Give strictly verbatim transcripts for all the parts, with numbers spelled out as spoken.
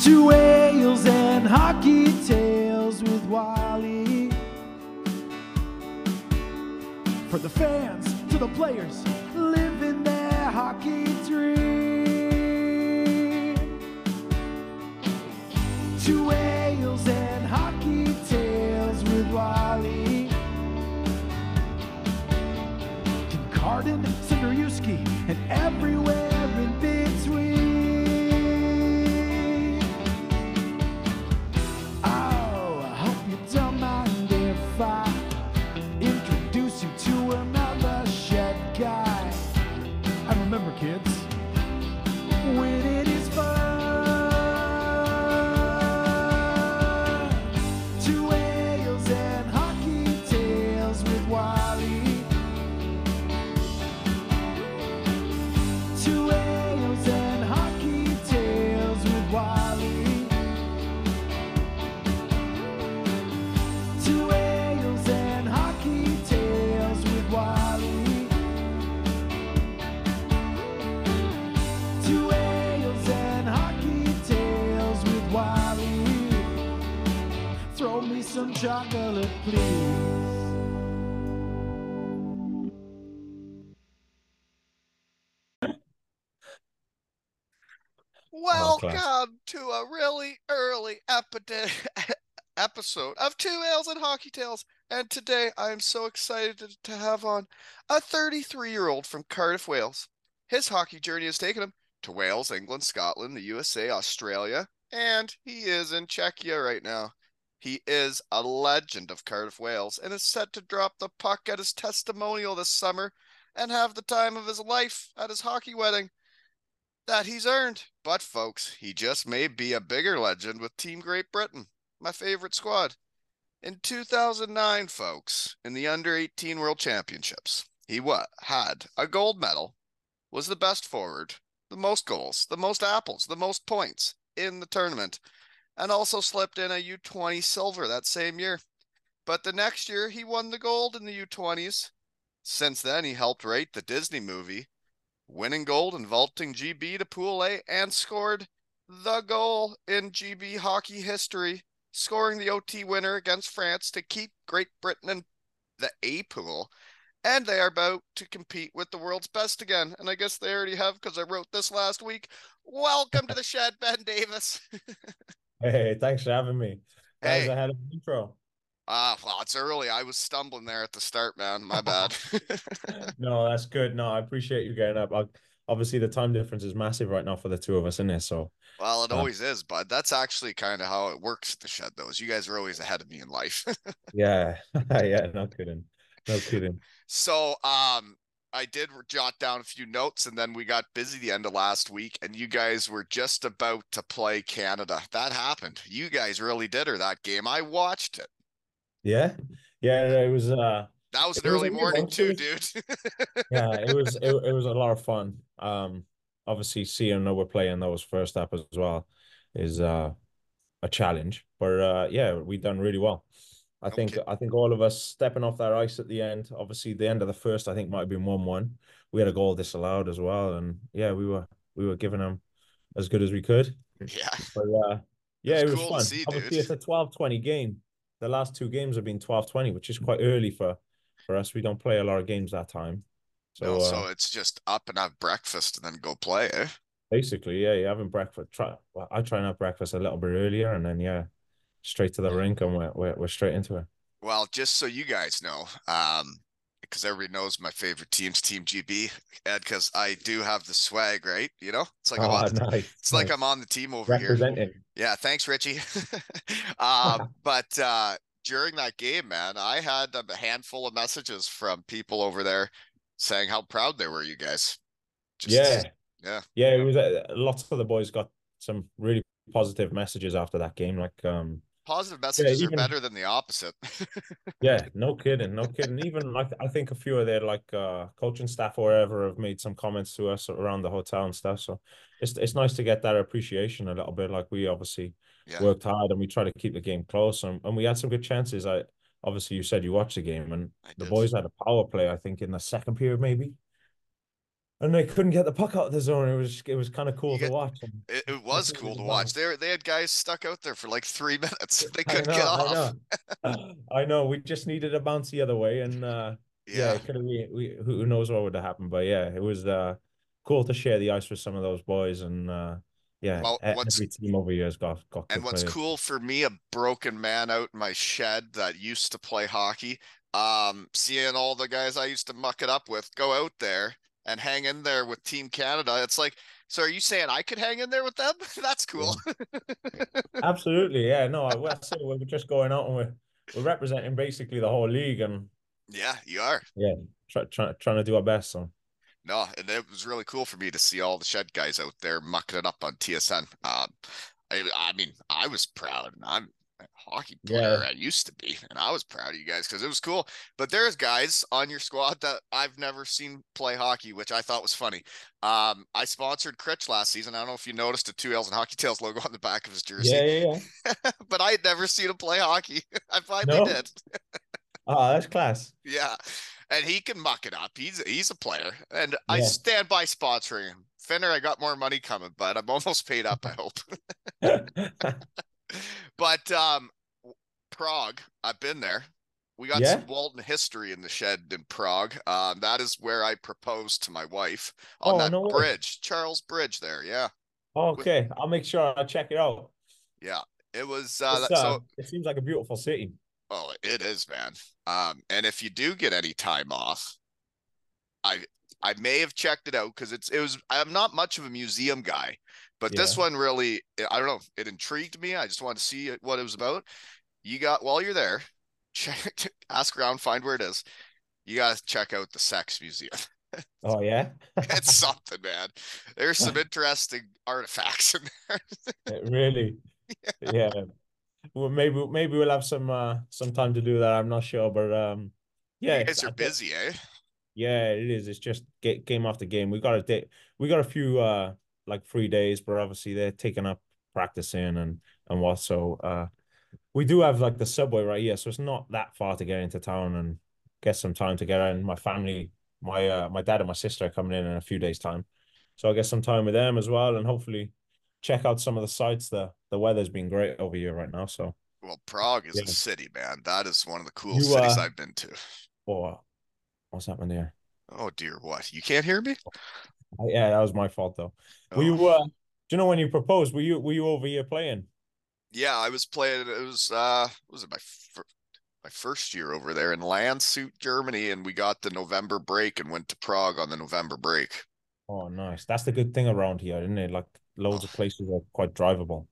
Two ales and hockey tales with Wally. For the fans, to the players, living their hockey dream. Two ales and hockey tales with Wally. Kincardine, Cinderewski, and everywhere in between. Oh, I hope you don't mind if I introduce you to another shed guy. And remember, kids, winning is fun. Two ales and hockey tales with Wally. Two ales and hockey tales with Wally. Two ales and hockey tales with Wally. Two ales and hockey tales with Wally. Throw me some chocolate, please. Oh, class. Welcome to a really early epi- episode of Two Ales and Hockey Tales. And today I am so excited to, to have on a thirty-three-year-old from Cardiff, Wales. His hockey journey has taken him to Wales, England, Scotland, the U S A, Australia, and he is in Czechia right now. He is a legend of Cardiff, Wales, and is set to drop the puck at his testimonial this summer and have the time of his life at his hockey wedding that he's earned. But folks, he just may be a bigger legend with Team Great Britain, my favorite squad. In two thousand nine, folks, in the under eighteen World Championships, he what had a gold medal, was the best forward, the most goals, the most apples, the most points in the tournament, and also slipped in a U twenty silver that same year. But the next year, he won the gold in the U twenties. Since then, he helped write the Disney movie, winning gold and vaulting G B to Pool A, and scored the goal in G B hockey history, scoring the O T winner against France to keep Great Britain in the A pool. And they are about to compete with the world's best again. And I guess they already have, because I wrote this last week. Welcome to the shed, Ben Davis. Hey, thanks for having me. Guys, Hey. I had an intro. Ah, uh, well, it's early. I was stumbling there at the start, man. My bad. No, that's good. No, I appreciate you getting up. I, obviously, the time difference is massive right now for the two of us in this. So, Well, it uh, always is, bud. That's actually kind of how it works at the shed, though, is you guys are always ahead of me in life. yeah, yeah, no kidding, no kidding. So, um, I did jot down a few notes, and then we got busy the end of last week, and you guys were just about to play Canada. That happened. You guys really did her that game. I watched it. Yeah, yeah, it was. Uh, That was an it was early a weird morning one. too, It was, dude. yeah, it was. It, it was a lot of fun. Um, obviously, seeing that we're playing those first up as well is uh a challenge. But uh, yeah, we done really well. I think Okay. I think all of us stepping off that ice at the end. Obviously, the end of the first, I think, might have been one one. We had a goal disallowed as well, and yeah, we were we were giving them as good as we could. Yeah, But uh, it yeah, was it was cool to fun. see, dude. Obviously, it's a twelve twenty game. The last two games have been twelve twenty, which is quite early for for us. We don't play a lot of games that time. No, So uh, so it's just up and have breakfast and then go play, eh? basically, yeah, you're having breakfast. Try, well, I try and have breakfast a little bit earlier, and then yeah, straight to the rink, and we're we're, we're straight into it. Well, just so you guys know, um, because everybody knows my favorite team's Team G B, and because I do have the swag, right? You know, it's like I'm Oh, on, nice, it's like I'm nice. on the team over here. Representing. Yeah, thanks, Richie. uh, but uh, during that game, man, I had a handful of messages from people over there saying how proud they were, you guys. Just, Yeah, yeah. yeah. It was uh, lots of the boys got some really positive messages after that game. Like, um, Positive yeah, messages are even better than the opposite. yeah, no kidding, no kidding. Even like I think a few of their like uh coaching staff or whatever have made some comments to us around the hotel and stuff. So it's it's nice to get that appreciation a little bit. Like we obviously Yeah, worked hard and we try to keep the game close and, and we had some good chances. I obviously you said you watched the game and I the did. boys had a power play, I think, in the second period, maybe. and they couldn't get the puck out of the zone. It was it was kind of You cool to get watch. And it, it I was think it cool was to watch. fun. They were, they had guys stuck out there for like three minutes. They I couldn't get know, I off. know, I know. We just needed a bounce the other way, and uh, yeah, Yeah. it could have been. We who knows what would have happened, but yeah, it was uh cool to share the ice with some of those boys, and uh, yeah, Well, e- what's every team over here has got got and good what's players. cool for me, a broken man out in my shed that used to play hockey, um, seeing all the guys I used to muck it up with go out there and hang in there with Team Canada. It's like, so are you saying I could hang in there with them? That's cool. Yeah, absolutely. Yeah, no, I, I say we're just going out and we're we're representing basically the whole league, and Yeah, you are. yeah, try, try, trying to do our best. So No, and it was really cool for me to see all the shed guys out there mucking it up on T S N. Um, I, I mean, I was proud. I'm a hockey yeah, player. I used to be, and I was proud of you guys because it was cool. But there's guys on your squad that I've never seen play hockey, which I thought was funny. Um, I sponsored Critch last season. I don't know if you noticed the two L's and Hockey Tails logo on the back of his yeah, jersey, yeah, yeah. but I had never seen him play hockey. I finally No, did. ah, that's class. Yeah, and he can muck it up. He's he's a player, and I Yeah. stand by sponsoring him. Finner, I got more money coming, but I'm almost paid up. I hope. But um, Prague, I've been there. We got Yeah. some Walton history in the shed in Prague. Um, that is where I proposed to my wife on Oh, that no way. bridge, Charles Bridge. There, yeah, with Okay, I'll make sure I check it out. yeah. It was uh, It's that, uh, so. it seems like a beautiful city. Oh, it is, man. Um, and if you do get any time off, I I may have checked it out because it's it was I'm not much of a museum guy, but Yeah. this one really I don't know, it intrigued me. I just wanted to see what it was about. You got while you're there, check ask around, find where it is. You got to check out the Sex Museum. Oh yeah. It's something, man. There's some interesting artifacts in there. It really. Yeah. Well, maybe maybe we'll have some uh some time to do that. I'm not sure, but um, yeah, You it's guys are I think busy, eh? yeah, it is. It's just ga- game after game. We got a day. We got a few uh like free days, but obviously they're taking up practicing and and what. So uh, we do have like the subway right here, so it's not that far to get into town and get some time together. And my family, my uh, my dad and my sister are coming in in a few days' time, so I get some time with them as well, and hopefully check out some of the sites. The the weather's been great over here right now, so Well, Prague is a yeah. city, man. That is one of the coolest You cities uh, I've been to. oh, what's happening there? Oh dear, what? You can't hear me? Uh, Yeah, that was my fault though. Were Oh. you uh, do you know when you proposed? Were you were you over here playing? Yeah, I was playing. It was uh, what was it my fir- my first year over there in Landshut, Germany, and we got the November break and went to Prague on the November break. Oh, nice. That's the good thing around here, isn't it? Like loads of Oh, places are quite drivable.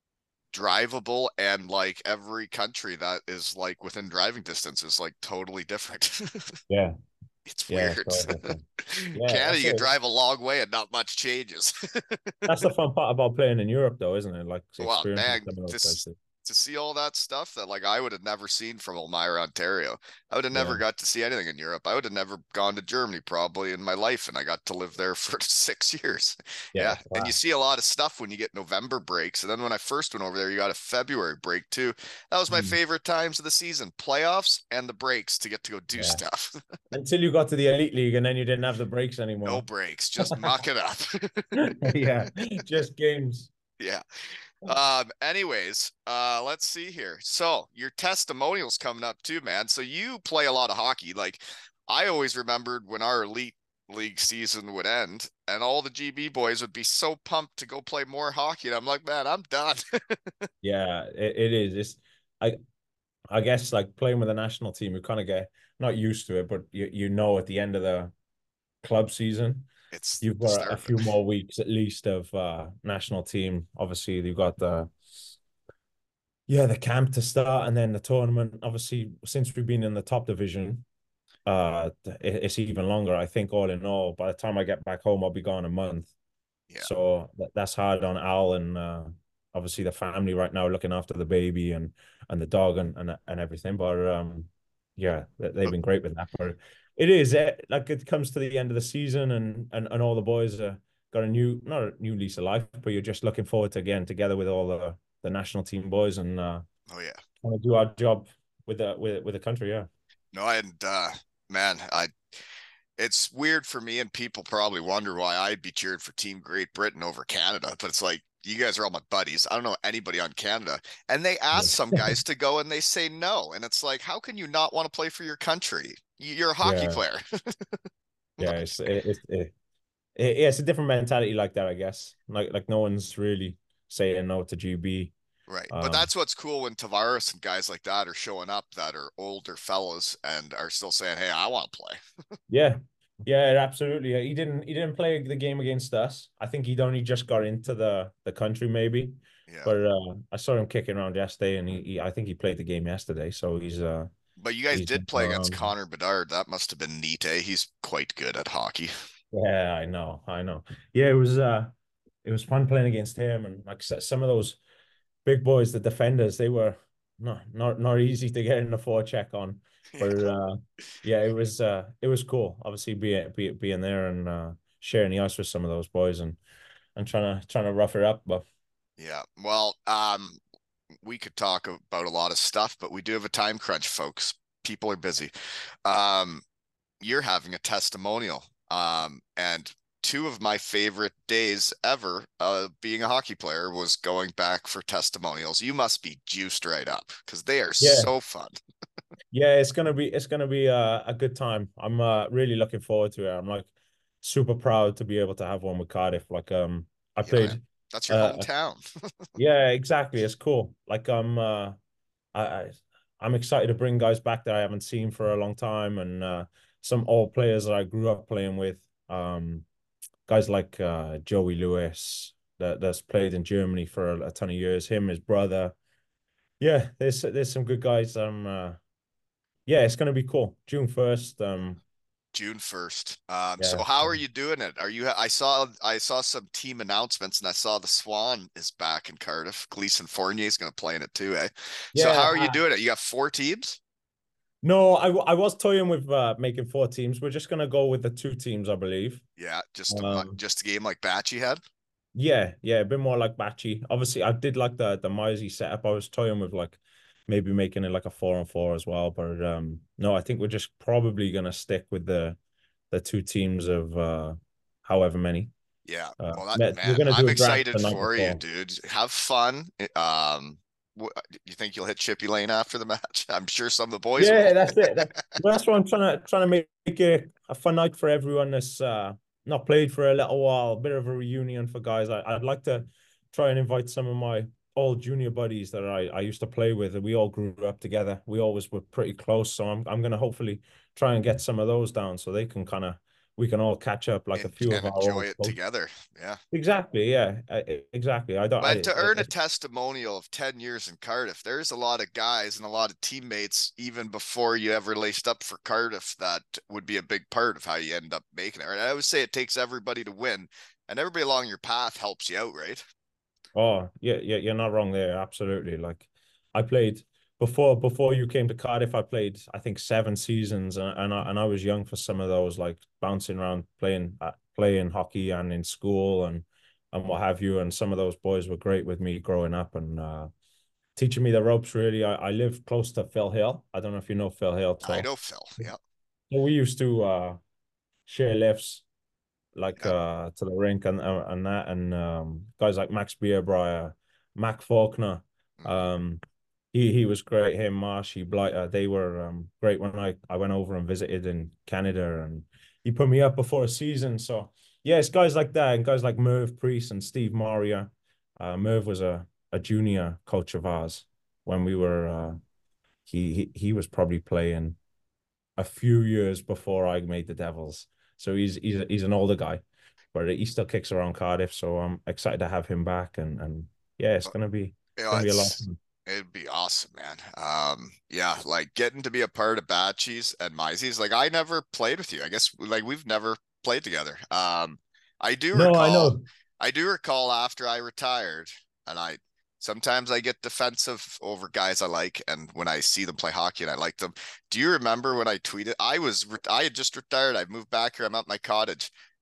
drivable, and like every country that is like within driving distance is like totally different. Yeah, It's yeah, weird. so different. Yeah, Canada, that's you it. can drive a long way and not much changes. That's the fun part about playing in Europe, though, isn't it? Like Well, experiencing man, some of those this places. to see all that stuff that like I would have never seen from Elmira, Ontario. I would have Yeah, never got to see anything in Europe. I would have never gone to Germany probably in my life, and I got to live there for six years. yeah, Yeah, and you class. see a lot of stuff when you get November breaks, and then when I first went over there, you got a February break too. That was my Mm, favorite times of the season: playoffs and the breaks to get to go do yeah. stuff. Until you got to the Elite League, and then you didn't have the breaks No anymore. breaks, just muck it up. Yeah, just games. Yeah. Um, anyways, uh, let's see here. So your testimonials coming up too, man. So you play a lot of hockey. Like I always remembered when our elite league season would end and all the G B boys would be so pumped to go play more hockey. And I'm like, man, I'm done. Yeah, it, it is. It's I I guess like playing with the national team, you kind of get not used to it, but you you know at the end of the club season, It's you've the got start a of it. few more weeks at least of uh national team. Obviously, you've got the yeah, the camp to start and then the tournament. Obviously, since we've been in the top division, uh it's even longer. I think all in all, by the time I get back home, I'll be gone a month. Yeah. So that, that's hard on Al and uh obviously the family right now looking after the baby and and the dog and and, and everything. But um yeah, they've But been great with that. But it is eh, like it comes to the end of the season and and, and all the boys are got a new not a new lease of life, but you're just looking forward to again together with all the the national team boys and uh oh yeah. trying to do our job with the with with the country. Yeah. No, and uh man, I it's weird for me, and people probably wonder why I'd be cheering for Team Great Britain over Canada, but it's like, you guys are all my buddies. I don't know anybody on Canada. And they ask some guys to go and they say no. And it's like, how can you not want to play for your country? You're a hockey Yeah, player. yeah, it's it, it, it, it, yeah, it's a different mentality like that, I guess. Like like no one's really saying no to G B. Right. But Um, that's what's cool when Tavares and guys like that are showing up that are older fellows and are still saying, hey, I want to play. yeah, yeah, absolutely. He didn't he didn't play the game against us. I think he'd only just got into the the country maybe. Yeah. But uh, I saw him kicking around yesterday, and he, he I think he played the game yesterday, so he's uh But you guys he's did play against around. Connor Bedard. That must have been neat, eh? He's quite good at hockey. Yeah, I know, I know. Yeah, it was uh it was fun playing against him, and like s- some of those big boys, the defenders, they were not not not easy to get in the forecheck on. Yeah. But uh yeah, it was uh it was cool. Obviously being be, being there and uh sharing the ice with some of those boys and and trying to trying to rough it up. But Yeah. Well, um, we could talk about a lot of stuff, but we do have a time crunch, folks. People are busy. Um, you're having a testimonial. Um, and two of my favorite days ever uh being a hockey player was going back for testimonials. You must be juiced right up because they are yeah, so fun. yeah, it's gonna be it's gonna be uh, a good time. I'm uh really looking forward to it. I'm like super proud to be able to have one with Cardiff. Like um I Yeah, man. played That's your uh hometown. yeah, exactly. It's cool. Like I'm uh I, I I'm excited to bring guys back that I haven't seen for a long time, and uh, some old players that I grew up playing with. Um, guys like uh, Joey Lewis that that's played in Germany for a, a ton of years. Him, his brother. Yeah, there's there's some good guys. Um, uh, yeah, it's gonna be cool. June first. Um, June first. Um, so yeah, how are you doing it? Are you, I saw, I saw some team announcements and I saw the Swan is back in Cardiff. Gleason Fournier is going to play in it too, eh? So how yeah. are you I, doing it? You got four teams? no, I I was toying with uh, making four teams. We're just gonna go with the two teams, I believe. Yeah, just a, Um, just a game like Batchy had. Yeah, yeah, a bit more like batchy. Obviously, I did like the the Mizey setup. I was toying with like maybe making it like a four on four as well. But um no, I think we're just probably gonna stick with the the two teams of uh however many. Yeah. Uh Well, that met- we're man, gonna do I'm a draft excited the night for you, before. dude. Have fun. Um, wh- you think you'll hit Chippy Lane after the match? I'm sure some of the boys Yeah, will. that's it. That, well, that's what I'm trying to trying to make it a fun night for everyone that's uh not played for a little while, a bit of a reunion for guys. I, I'd like to try and invite some of my old junior buddies that I, I used to play with. We all grew up together. We always were pretty close. So I'm I'm gonna hopefully try and get some of those down so they can kind of we can all catch up like a and, few of and our enjoy old it folks. together. Yeah. Exactly, yeah. Uh, exactly. I don't I But to earn a it, testimonial of ten years in Cardiff, there's a lot of guys and a lot of teammates, even before you ever laced up for Cardiff, that would be a big part of how you end up making it. Right? I always say it takes everybody to win, and everybody along your path helps you out, right? Oh, yeah, yeah, you're not wrong there. Absolutely. Like I played before before you came to Cardiff, I played I think seven seasons and, and I and I was young for some of those, like bouncing around playing uh, playing hockey and in school and and what have you. And some of those boys were great with me growing up and uh teaching me the ropes really. I, I live close to Phil Hill. I don't know if you know Phil Hill, I so know Phil. Yeah. so we used to uh share lifts like Yeah. uh to the rink and uh, and that and um guys like Max Beerbrier, Mac Faulkner, Mm-hmm. um he he was great. Him, Marshy, Blighter, they were um great when I I went over and visited in Canada and he put me up before a season. So yeah, it's guys like that and guys like Merv Priest and Steve Maria. Uh, Merv was a a junior coach of ours when we were uh he he, he was probably playing a few years before I made the Devils. So he's he's he's an older guy, but he still kicks around Cardiff. So I'm excited to have him back, and and yeah, it's But, gonna be you it's know, gonna be a lot. Of it's fun. it'd be awesome, man. Um, yeah, like getting to be a part of Batchies and Mizey's. Like I never played with you. I guess like we've never played together. Um, I do No, I recall, know. I do recall after I retired, and I sometimes I get defensive over guys I like, and when I see them play hockey and I like them. Do you remember when I tweeted? I was I had just retired. I moved back here. I'm at my cottage.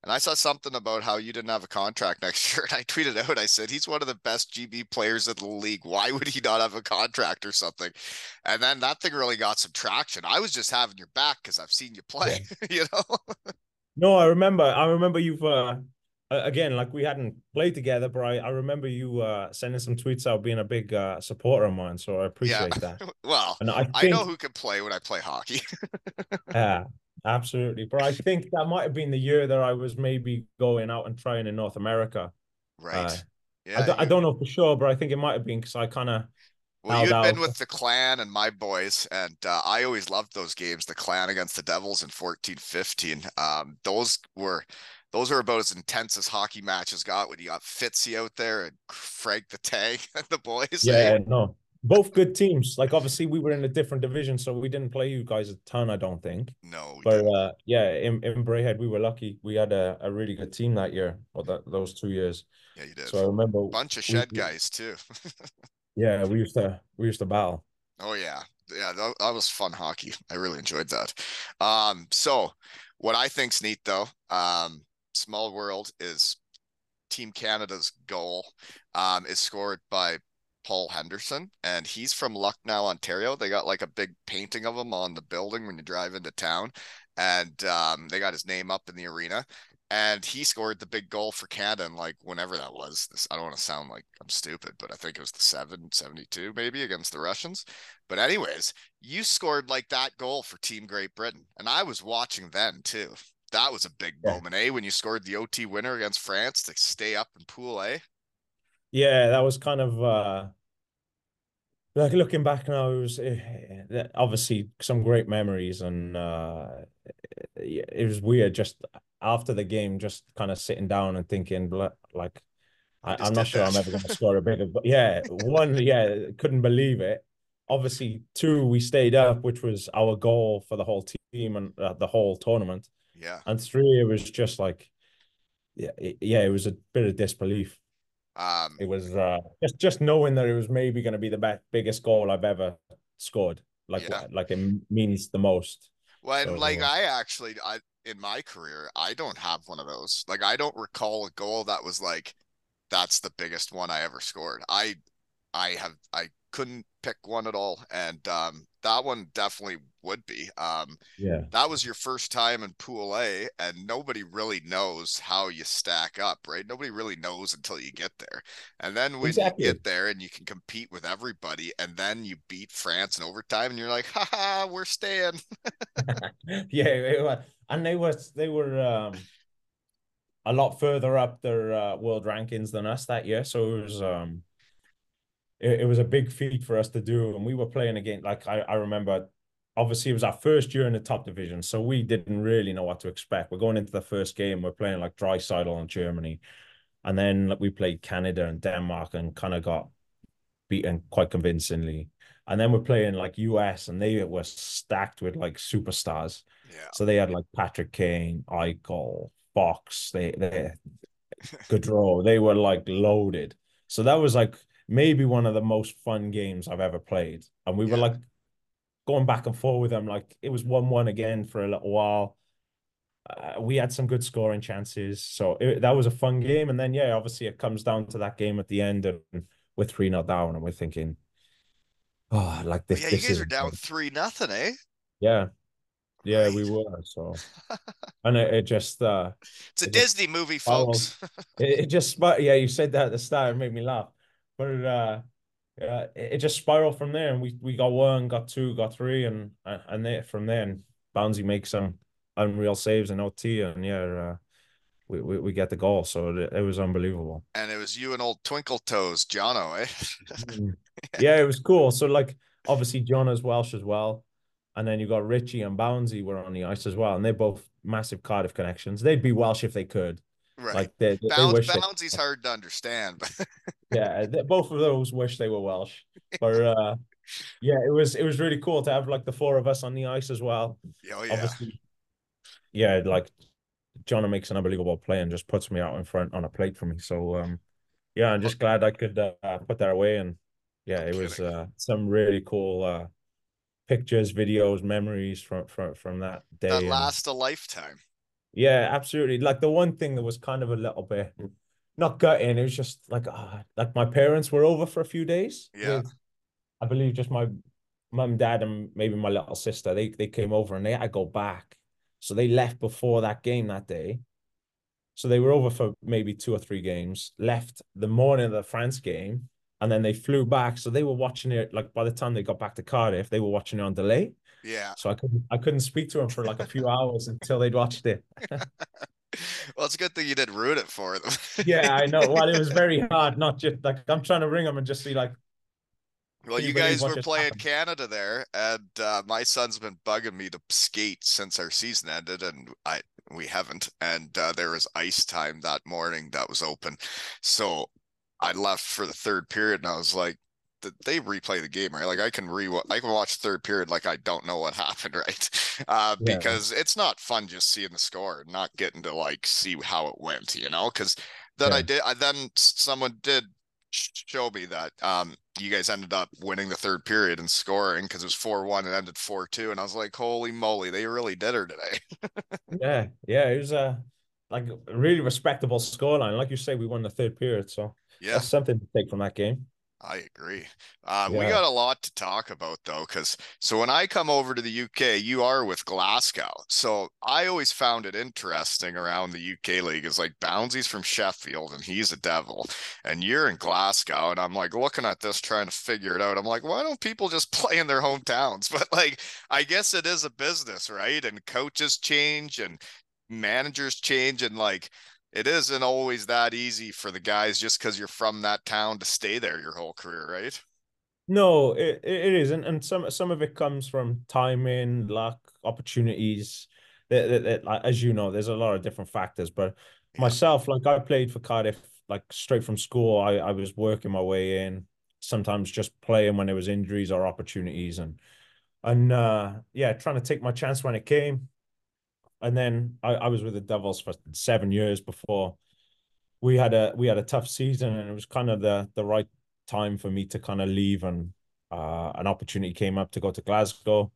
And I saw something about how you didn't have a contract next year. And I tweeted out, I said, he's one of the best G B players in the league. Why would he not have a contract or something? And then that thing really got some traction. I was just having your back because I've seen you play, Yeah. you know? No, I remember. I remember you've uh, again, like we hadn't played together, but I, I remember you uh, sending some tweets out, being a big uh, supporter of mine. So I Yeah. appreciate that. Well, And I I know think, who can play when I play hockey. yeah, absolutely. But I think that might have been the year that I was maybe going out and trying in North America. Uh, Right. I Yeah. don't, I You, don't know for sure, but I think it might have been because I kind of well, you held had been out. with the Clan and my boys, and uh, I always loved those games, the Clan against the Devils in fourteen fifteen. Um, those were those were about as intense as hockey matches got when you got Fitzy out there and Frank the Tank and the boys, eh? Yeah, no, both good teams. Like obviously we were in a different division, so we didn't play you guys a ton, I don't think. No, we But didn't. uh, yeah, in, in Braehead, we were lucky. We had a, a really good team that year, or that those two years. Yeah, you did. So I remember Bunch of we, shed guys too. yeah, we used to we used to battle. Oh yeah. Yeah, that, that was fun hockey. I really enjoyed that. Um, so what I think's neat though, um, small world is Team Canada's goal um, is scored by Paul Henderson, and he's from Lucknow, Ontario. They got like a big painting of him on the building when you drive into town, and um, they got his name up in the arena. And he scored the big goal for Canada, and like whenever that was, this, I don't want to sound like I'm stupid, but I think it was the seven seventy-two maybe against the Russians. But anyways, you scored like that goal for Team Great Britain, and I was watching then too. That was a big Yeah, moment, eh? When you scored the O T winner against France to stay up in Pool A. yeah, that was kind of uh, like looking back now. It was uh, obviously some great memories, and uh, it, it was weird just after the game, just kind of sitting down and thinking, like, We I, just I'm not did sure I'm ever that. going to score a bigger, but yeah, one, yeah, couldn't believe it. Obviously, two, we stayed up, which was our goal for the whole team and uh, the whole tournament. Yeah. And three, it was just like, yeah, it, yeah, it was a bit of disbelief. Um, It was uh, just just knowing that it was maybe going to be the best, biggest goal I've ever scored, like yeah. like it means the most. Well, and like So I actually, I in my career, I don't have one of those. Like I don't recall a goal that was like, that's the biggest one I ever scored. I I have I couldn't pick one at all, and um, that one definitely would be. Um, yeah, that was your first time in Pool A, and nobody really knows how you stack up, right? Nobody really knows until you get there. And then when you exactly. get there and you can compete with everybody, and then you beat France in overtime, and you're like, haha, we're staying. Yeah, it was, and they was they were um a lot further up their uh, world rankings than us that year. So it was um it, it was a big feat for us to do. And we were playing again, like I, I remember obviously it was our first year in the top division. So we didn't really know what to expect. We're going into the first game, we're playing like Draisaitl and Germany. And then like, we played Canada and Denmark and kind of got beaten quite convincingly. And then we're playing like U S and they were stacked with like superstars. Yeah. So they had like Patrick Kane, Eichel, Fox, they they Gaudreau. They were like loaded. So that was like maybe one of the most fun games I've ever played. And we were Yeah. like going back and forth with them. Like it was one one again for a little while. Uh, we had some good scoring chances. So it, that was a fun game. And then, yeah, obviously it comes down to that game at the end and we're three not down and we're thinking, oh, like Well, this, yeah, you this guys is, are down three nothing, eh? yeah, yeah, we Right. were. So, and it, it just, uh, It's a it just Disney movie, spiraled. folks. It, it just, yeah, you said that at the start, it made me laugh. But uh, uh, it, it just spiraled from there, and we we got one, got two, got three, and and then from there, and Bouncy makes some unreal saves in O T, and yeah, uh, we, we we get the goal, so it, it was unbelievable. And it was you and old Twinkle Toes, Jono, eh? Mm. Yeah, it was cool. So like, obviously, John is Welsh as well, and then you got Richie and Bouncy were on the ice as well, and they're both massive Cardiff connections. They'd be Welsh if they could. Right. Like they they Bounds wish they. Boundsy's hard to understand, but Yeah, they, both of those wish they were Welsh. But uh, yeah, it was it was really cool to have like the four of us on the ice as well. oh yeah. Obviously, yeah, like John makes an unbelievable play and just puts me out in front on a plate for me. So um, yeah, I'm Well, just glad I could uh, put that away. And yeah, no it was kidding. uh, some really cool uh, pictures, videos, memories from from from that That day. And lasts a lifetime. Yeah, absolutely. Like the one thing that was kind of a little bit not gutting, it was just like ah, like my parents were over for a few days Yeah, with, I believe, just my mum, dad, and maybe my little sister. They they came over and they had to go back. So they left before that game that day. So they were over for maybe two or three games, left the morning of the France game, and then they flew back. So they were watching it like by the time they got back to Cardiff, they were watching it on delay. yeah. So I couldn't I couldn't speak to them for like a few hours until they'd watched it. Well, it's a good thing you didn't ruin it for them. Yeah, I know. Well, it was very hard, not just like I'm trying to ring them and just see like, Well, can you you believe guys what were just playing happened? Canada there, and uh, my son's been bugging me to skate since our season ended, and I we haven't. And uh, there was ice time that morning that was open, so I left for the third period, and I was like, "Did they replay the game, right? Like I can re I can watch third period like I don't know what happened, right? Uh, Yeah, because it's not fun just seeing the score and not getting to like see how it went, you know? Because then I yeah. did, I then someone did show me that um you guys ended up winning the third period and scoring because it was four one and ended four two, and I was like, holy moly, they really did her today. Yeah, yeah, it was a like a really respectable scoreline. Like you say, we won the third period, so Yeah, that's something to take from that game. I agree. Uh, we Yeah, got a lot to talk about though, because so when I come over to the U K, you are with Glasgow. So I always found it interesting around the U K league is like Bounsy's from Sheffield and he's a Devil, and you're in Glasgow, and I'm like looking at this trying to figure it out. I'm like, why don't people just play in their hometowns? But like, I guess it is a business, right? And coaches change and managers change, and like it isn't always that easy for the guys just because you're from that town to stay there your whole career, right? no, it it is, and and some some of it comes from timing, luck, opportunities. That, that, that like, as you know, there's a lot of different factors. But Yeah. myself, like I played for Cardiff, like straight from school. I I was working my way in. Sometimes just playing when there was injuries or opportunities, and and uh yeah, trying to take my chance when it came. And then I, I was with the Devils for seven years before we had a we had a tough season, and it was kind of the the right time for me to kind of leave, and uh, an opportunity came up to go to Glasgow.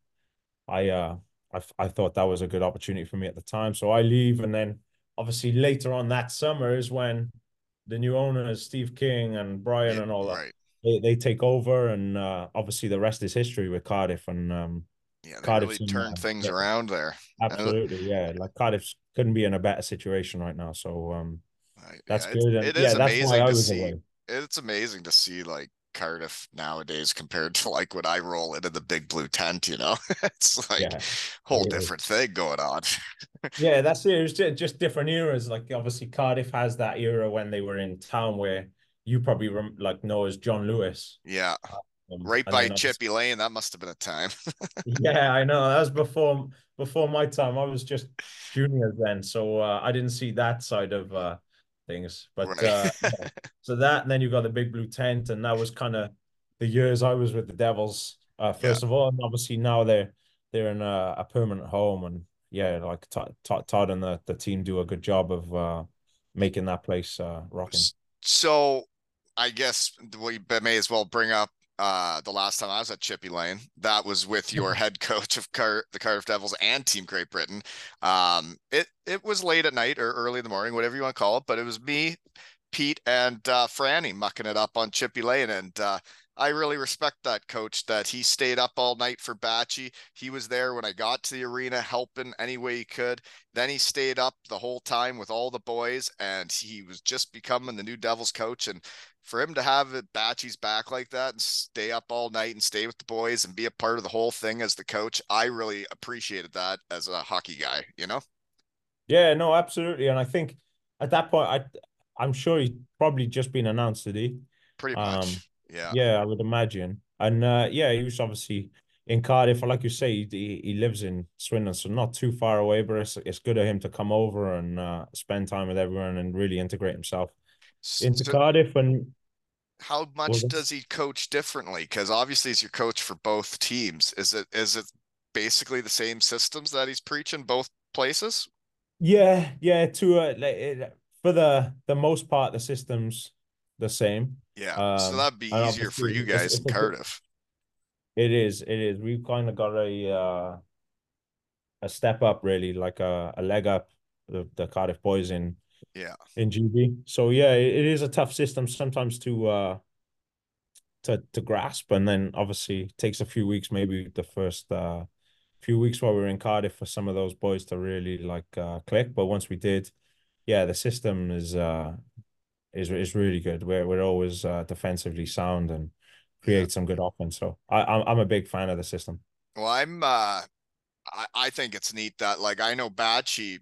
I uh I I thought that was a good opportunity for me at the time, so I leave, and then obviously later on that summer is when the new owners, Steve King and Brian Yeah. and all that, Right. they they take over, and uh, obviously the rest is history with Cardiff, and um, Yeah. They really Cardiff's in turned uh, things yeah, around there. And absolutely, yeah, like Cardiff couldn't be in a better situation right now, so um. I, That's yeah, it's good. And it is yeah, that's why amazing I to was see. away. It's amazing to see like Cardiff nowadays compared to like when I roll into the big blue tent, you know? It's like Yeah. whole It is. different thing going on. Yeah, that's it. It was just, just different eras. Like obviously Cardiff has that era when they were in town where you probably rem like know as John Lewis. Yeah. Um, Right and by then obviously, Chippy Lane, that must have been a time. yeah, I know that was before before my time. I was just junior then, so uh, I didn't see that side of uh, things. But Right. uh, yeah. So that, and then you got the big blue tent, and that was kind of the years I was with the Devils. Uh, Yeah. first of all, and obviously now they're they're in a, a permanent home, and yeah, like Todd, Todd and the, the team do a good job of uh, making that place uh, rocking. So I guess we may as well bring up uh, the last time I was at Chippy Lane. That was with your head coach of Car- the Cardiff Devils and Team Great Britain. Um, it it was late at night or early in the morning, whatever you want to call it, but it was me, Pete, and uh, Franny mucking it up on Chippy Lane, and uh, I really respect that coach that he stayed up all night for Batchy. He was there when I got to the arena, helping any way he could. Then he stayed up the whole time with all the boys, and he was just becoming the new Devils coach. And for him to have it Batchy's back like that and stay up all night and stay with the boys and be a part of the whole thing as the coach, I really appreciated that as a hockey guy, you know? Yeah, no, absolutely. And I think at that point, I I'm sure he's probably just been announced today. Pretty Um, much. Yeah. yeah, I would imagine. And uh, yeah, he was obviously in Cardiff. Like you say, he he lives in Swindon, so not too far away. But it's it's good of him to come over and uh, spend time with everyone and really integrate himself into So Cardiff. And how much well, does he coach differently? Because obviously he's your coach for both teams. Is it is it basically the same systems that he's preaching both places? yeah, yeah. To uh, like, it, for the the most part, the system's the same. Yeah. So Um, that'd be and easier for obviously, you it's guys in it's a bit, Cardiff. it is it is. We've kind of got a uh, a step up, really, like a, a leg up the, the Cardiff boys in Yeah. in G B. So yeah, it, it is a tough system sometimes to uh to to grasp, and then obviously takes a few weeks, maybe the first uh few weeks while we were in Cardiff for some of those boys to really like uh click. But once we did, yeah, the system is uh is is really good. We're we're always uh, defensively sound and Yeah. create some good offense. So I I'm I'm a big fan of the system. Well, I'm uh I, I think it's neat that like I know Batchy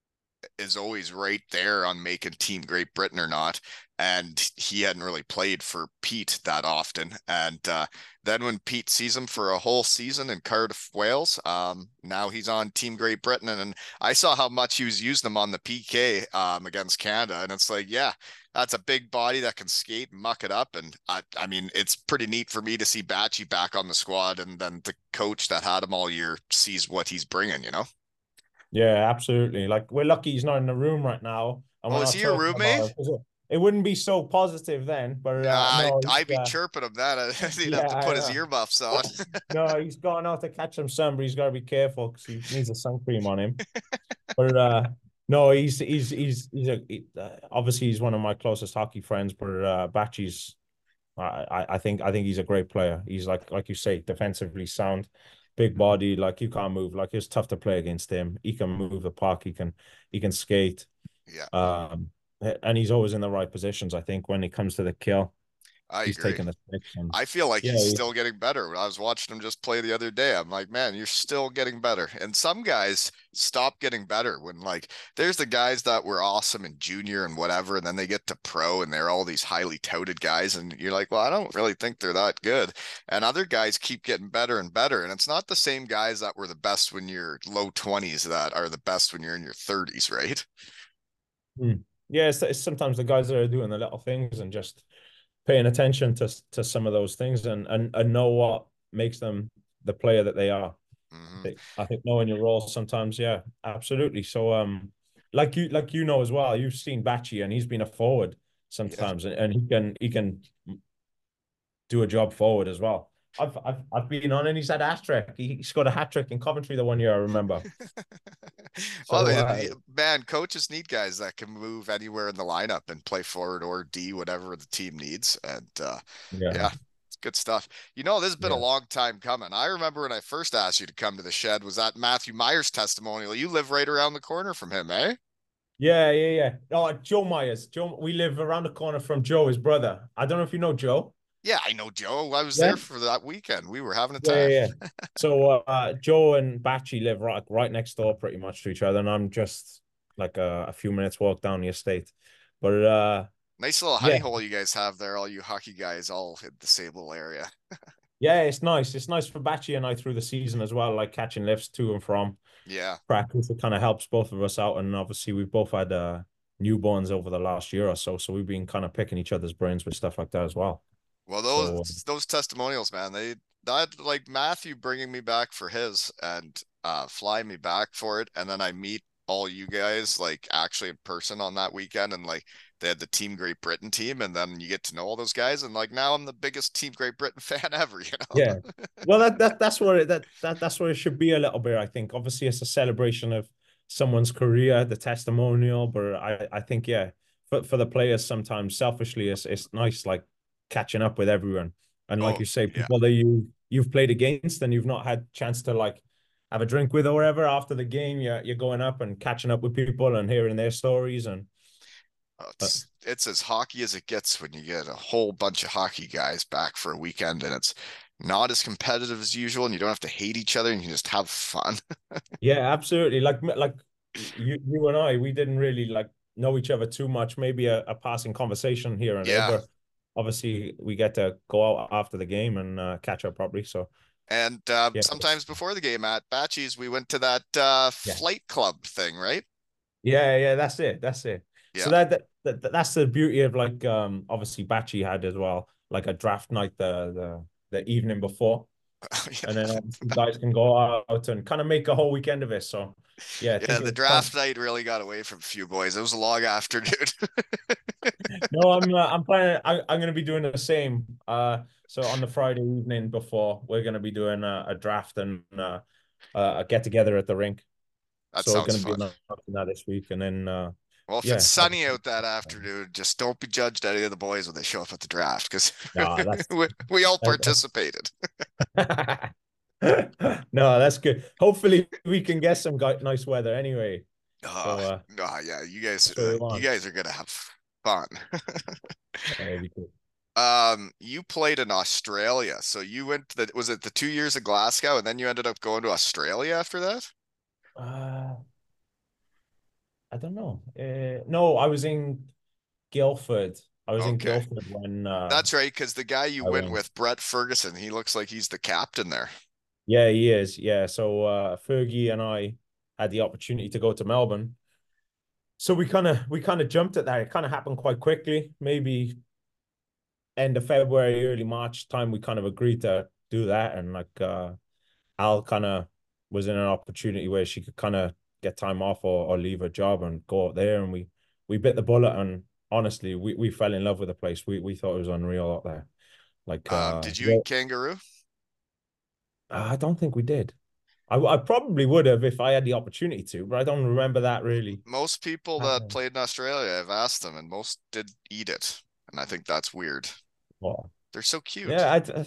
is always right there on making Team Great Britain or not. And he hadn't really played for Pete that often. And uh, then when Pete sees him for a whole season in Cardiff, Wales, um, now he's on Team Great Britain. And, and I saw how much he was using them on the P K um, against Canada. And it's like, yeah, that's a big body that can skate and muck it up. And I, I mean, it's pretty neat for me to see Batchy back on the squad. And then the coach that had him all year sees what he's bringing, you know? Yeah, absolutely. Like we're lucky he's not in the room right now, and Oh, we're is not he your talking about roommate? it, 'cause it. It wouldn't be so positive then, but uh, I no, I'd he's, be uh, chirping him then. He'd have yeah, to I put his know. earmuffs on. No, he's gone out to catch some sun, but he's got to be careful because he needs a sun cream on him. But uh, no, he's he's he's he's a he, uh, obviously he's one of my closest hockey friends. But uh, Batchy's, I I think I think he's a great player. He's like like you say, defensively sound, big body. Like you can't move. Like it's tough to play against him. He can move the puck. He can he can skate. Yeah, Um, and he's always in the right positions. I think when it comes to the kill, I he's agree. taking the sticks and I feel like yeah, he's he- still getting better. I was watching him just play the other day. I'm like, man, you're still getting better. And some guys stop getting better when like there's the guys that were awesome in junior and whatever, and then they get to pro and they're all these highly touted guys, and you're like, well, I don't really think they're that good. And other guys keep getting better and better. And it's not the same guys that were the best when you're low twenties that are the best when you're in your thirties, right? Hmm. Yeah, it's, it's sometimes the guys that are doing the little things and just paying attention to to some of those things and and, and know what makes them the player that they are. I Mm-hmm. think I think knowing your role sometimes, yeah, absolutely. So um like you like you know as well, you've seen Batchy and he's been a forward Yeah. sometimes and, and he can he can do a job forward as well. I've I've I've been on and he's had a hat trick. He, he scored a hat trick in Coventry the one year I remember. Well, So the, uh the- man, coaches need guys that can move anywhere in the lineup and play forward or D, whatever the team needs. And uh, yeah, yeah, it's good stuff. You know, this has been a yeah. long time coming. I remember when I first asked you to come to the shed was that Matthew Myers testimonial. You live right around the corner from him, eh? Yeah, yeah, yeah. Oh, Joe Myers. Joe, we live around the corner from Joe, his brother. I don't know if you know Joe. Yeah, I know Joe. I was Yeah. there for that weekend. We were having a Yeah, yeah, time. yeah. So uh, Joe and Batchy live right right next door, pretty much to each other, and I'm just like a, a few minutes walk down the estate. But uh, Nice little honey yeah, hole you guys have there, all you hockey guys all in the same little area. yeah, it's nice. It's nice for Batchy and I through the season as well, like catching lifts to and from Yeah. practice. It kind of helps both of us out, and obviously we've both had uh, newborns over the last year or so, so we've been kind of picking each other's brains with stuff like that as well. Well, So those those testimonials, man, they that like Matthew bringing me back for his and uh flying me back for it, and then I meet all you guys like actually in person on that weekend, and like they had the Team Great Britain team, and then you get to know all those guys, and like now I'm the biggest Team Great Britain fan ever, you know? yeah. Well, that that that's what it that that that's what it should be a little bit, I think. Obviously, it's a celebration of someone's career, the testimonial, but I I think yeah, for for the players sometimes selfishly it's it's nice like catching up with everyone. And like Oh you say, yeah. people that you you've played against and you've not had chance to like have a drink with or whatever after the game, you're you're going up and catching up with people and hearing their stories and Oh, uh, it's it's as hockey as it gets when you get a whole bunch of hockey guys back for a weekend, and it's not as competitive as usual, and you don't have to hate each other, and you can just have fun. yeah, absolutely. Like like you you and I, we didn't really like know each other too much. Maybe a, a passing conversation here and there, Yeah. but obviously we get to go out after the game and uh, catch up properly. So And uh, yeah, sometimes before the game at Batchy's, we went to that uh, yeah, flight club thing, right? yeah, yeah. That's it. That's it. So Yeah. that, that, that that's the beauty of like um obviously Batchy had as well like a draft night the the the evening before, and then Yeah. obviously guys can go out and kind of make a whole weekend of it. So yeah, I Yeah, think the it's fun. draft night really got away from a few boys. It was a long afternoon. No, I'm uh, I'm planning. I, I'm going to be doing the same. Uh, so on the Friday evening before, we're going to be doing a, a draft and uh, uh, a get together at the rink. That So sounds going to be fun. announcing that this week, and then uh, Well, if it's yeah, sunny out that afternoon, just don't be judged any of the boys when they show up at the draft because no, that's we, we all that, participated. no, that's good. Hopefully, we can get some nice weather anyway. Oh, So uh, oh yeah, you guys, that's what uh, we you want. guys are gonna have fun. Yeah, it'll be cool. Um, you played in Australia, so you went to the, was it the two years of Glasgow, and then you ended up going to Australia after that? Uh, I don't know. Uh, no, I was in Guildford. I was in Okay, Guildford when uh, that's right, because the guy you I went went. with, Brett Ferguson, he looks like he's the captain there. Yeah, he is. Yeah. So uh, Fergie and I had the opportunity to go to Melbourne. So we kind of we kind of jumped at that. It kind of happened quite quickly. Maybe end of February, early March time, we kind of agreed to do that. And like uh, Al kind of was in an opportunity where she could kind of get time off or, or leave her job and go out there. And we we bit the bullet. And honestly, we, we fell in love with the place. We we thought it was unreal out there. Like Um, uh, did you yeah, eat kangaroo? I don't think we did. I, I probably would have if I had the opportunity to, but I don't remember that really. Most people that Um, played in Australia, I've asked them, and most did eat it, and I think that's weird. well, They're so cute. yeah, I,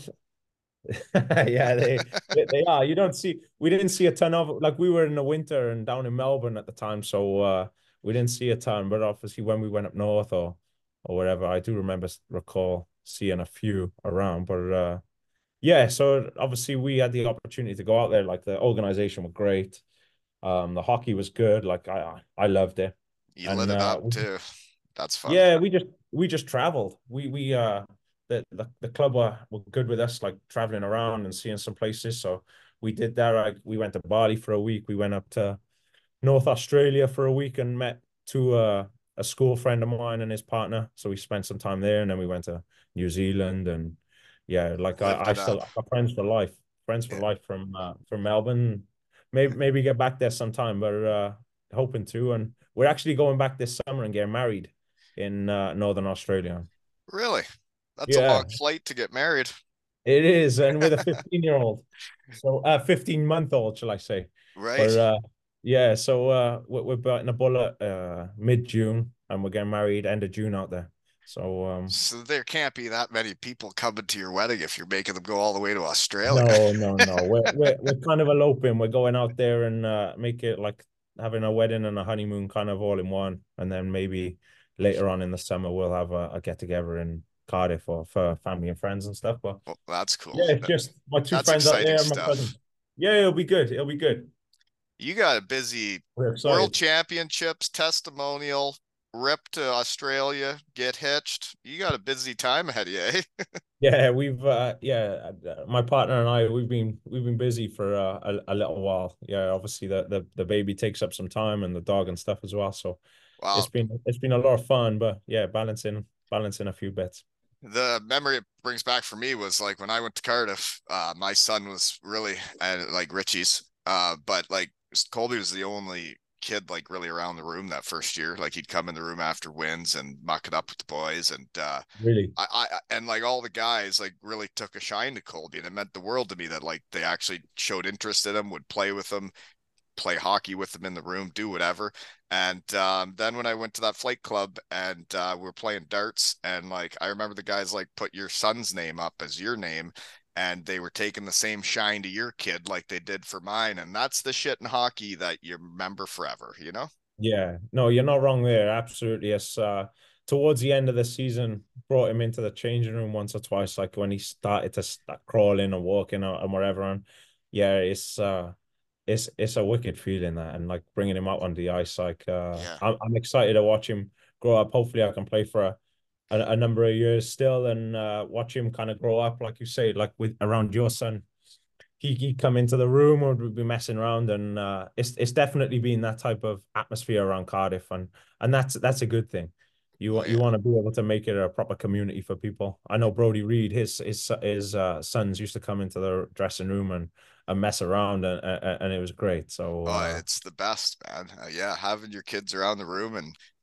yeah, they they are. You don't see. We didn't see a ton of like we were in the winter and down in Melbourne at the time, so uh, we didn't see a ton. But obviously, when we went up north or or whatever, I do remember recall seeing a few around. But uh, yeah, so obviously we had the opportunity to go out there. Like the organization were great. Um, the hockey was good. Like I I loved it, You lit and it uh, up too. That's fun. yeah, we just we just traveled. We we uh the the, the club were, were good with us, like traveling around and seeing some places. So we did that. Like we went to Bali for a week. We went up to North Australia for a week and met to uh, a school friend of mine and his partner. So we spent some time there, and then we went to New Zealand and yeah, like I Lived I it still up. I got friends for life, friends for Yeah. life from uh, from Melbourne. Maybe maybe get back there sometime, but uh, hoping to. And we're actually going back this summer and getting married in uh, Northern Australia. Really? That's a long Yeah, flight to get married. it is, and with a fifteen year old, so uh, fifteen month old, shall I say? Right. But uh, yeah, so uh, we're, we're biting a bullet uh, mid June, and we're getting married end of June out there. So um, So there can't be that many people coming to your wedding if you're making them go all the way to Australia. no, no, no, we're we're we're kind of eloping. We're going out there and uh, make it like having a wedding and a honeymoon kind of all in one, and then maybe later on in the summer we'll have a, a get together in Cardiff for for family and friends and stuff. But Well, that's cool. yeah, it's That, just my two that's friends out exciting there and my stuff. cousins. Yeah, it'll be good. It'll be good. You got a busy We're world excited. championships, testimonial, rip to Australia, get hitched. You got a busy time ahead of you, eh? Yeah, we've uh yeah, uh, my partner and I we've been we've been busy for uh, a a little while. Yeah, obviously the the the baby takes up some time and the dog and stuff as well. So it's Wow. been it's been a lot of fun, but yeah, balancing balancing a few bits. The memory it brings back for me was like when I went to Cardiff, uh, my son was really and like Richie's, uh, but like Colby was the only kid like really around the room that first year. Like he'd come in the room after wins and muck it up with the boys, and uh, Really. I, I and like all the guys like really took a shine to Colby, and it meant the world to me that like they actually showed interest in him, would play with him, play hockey with them in the room, do whatever. And um, then when I went to that flight club and uh, we were playing darts, and like I remember the guys like put your son's name up as your name, and they were taking the same shine to your kid like they did for mine. And that's the shit in hockey that you remember forever, you know? Yeah, no, you're not wrong there. Absolutely. Yes. Uh, towards the end of the season, brought him into the changing room once or twice, like when he started to start crawling and walking and whatever. And yeah, it's uh, it's it's a wicked feeling that, and like bringing him out on the ice. Like uh, Yeah. I'm I'm excited to watch him grow up. Hopefully, I can play for a a, a number of years still, and uh, watch him kind of grow up, like you say, like with around your son he he'd come into the room or we'd be messing around, and uh, it's it's definitely been that type of atmosphere around Cardiff, and and that's that's a good thing. You Oh want you yeah. want to be able to make it a proper community for people. I know Brody Reed, his his his uh, sons used to come into the dressing room and and mess around, and and, and it was great. So Oh, uh, it's the best, man. Uh, yeah, having your kids around the room and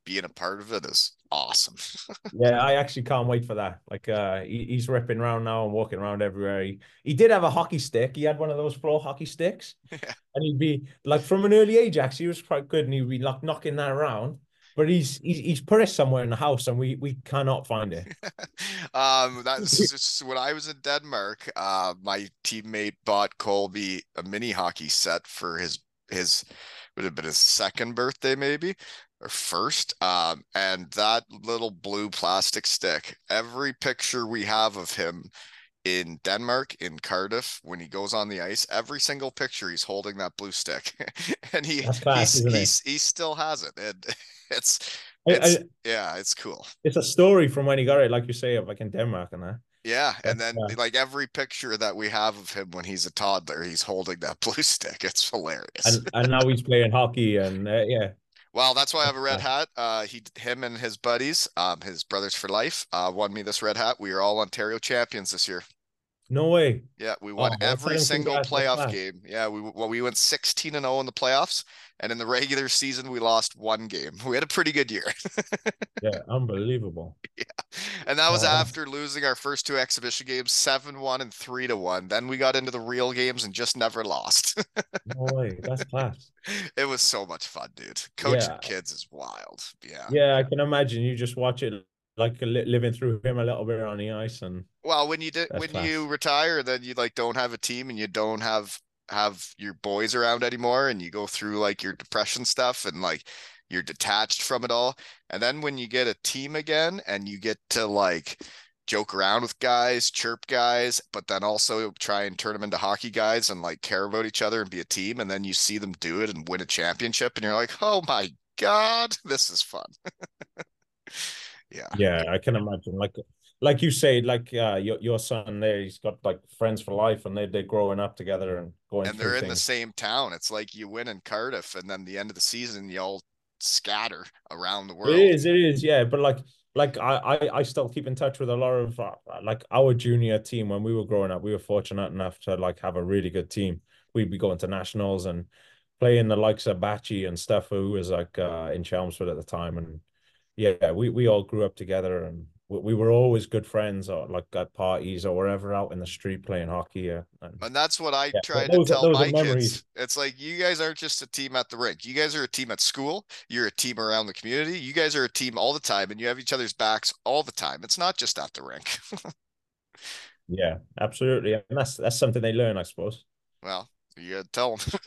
being a part of it is awesome. Yeah, I actually can't wait for that. Like, uh, he, he's ripping around now and walking around everywhere. He, he did have a hockey stick. He had one of those floor hockey sticks, Yeah. and he'd be like, from an early age, actually, he was quite good, and he'd be like knocking that around. But he's he's he's put it somewhere in the house, and we we cannot find it. um, that's just when I was in Denmark. Uh, my teammate bought Colby a mini hockey set for his his would have been his second birthday, maybe, or first. Um, and that little blue plastic stick, every picture we have of him in Denmark, in Cardiff, when he goes on the ice, every single picture he's holding that blue stick, and he That's class, he's isn't it? he's he still has it, and it's I, it's I, yeah, it's cool. it's a story from when he got it, like you say, of like in Denmark and that. Yeah, and That's, then uh, like every picture that we have of him when he's a toddler, he's holding that blue stick. It's hilarious. and and now he's playing hockey, and uh, yeah, Well, that's why I have a red uh, hat. Uh, he, him, and his buddies, um, his brothers for life, uh, won me this red hat. We are all Ontario champions this year. no way. Yeah, we won Oh, well, tell every him single congrats. That's playoff class. game. Yeah, we well, we went sixteen and oh in the playoffs, and in the regular season we lost one game. We had a pretty good year. Yeah, unbelievable. And that was Oh, that's after losing our first two exhibition games, seven one and three to one. Then we got into the real games and just never lost. no way. That's class. It was so much fun, dude. Coaching Yeah, kids is wild. Yeah. yeah. I can imagine you just watch it like li- living through him a little bit on the ice, and Well, when you did that's when you class. retire, then you like don't have a team and you don't have have your boys around anymore, and you go through like your depression stuff and like you're detached from it all. And then when you get a team again and you get to like joke around with guys, chirp guys, but then also try and turn them into hockey guys and like care about each other and be a team, and then you see them do it and win a championship and you're like, "Oh my God, this is fun." Yeah. Yeah, I can imagine. Like, like you say, like uh, your your son there, he's got like friends for life, and they they're growing up together and going And through they're in the things. same town. It's like you win in Cardiff, and then the end of the season, you all scatter around the It world. is, it is, yeah. But like, like I, I, I still keep in touch with a lot of uh, like our junior team when we were growing up. We were fortunate enough to like have a really good team. We'd be going to nationals and playing the likes of Batchy and stuff, who was like uh, in Chelmsford at the time. And yeah, we we all grew up together, and we, we were always good friends, or like at parties or wherever out in the street playing hockey. Yeah, and And that's what I yeah, try to those are tell those are my memories. kids. It's like you guys aren't just a team at the rink. You guys are a team at school. You're a team around the community. You guys are a team all the time, and you have each other's backs all the time. It's not just at the rink. Yeah, absolutely, and that's that's something they learn, I suppose. Well, you gotta tell them,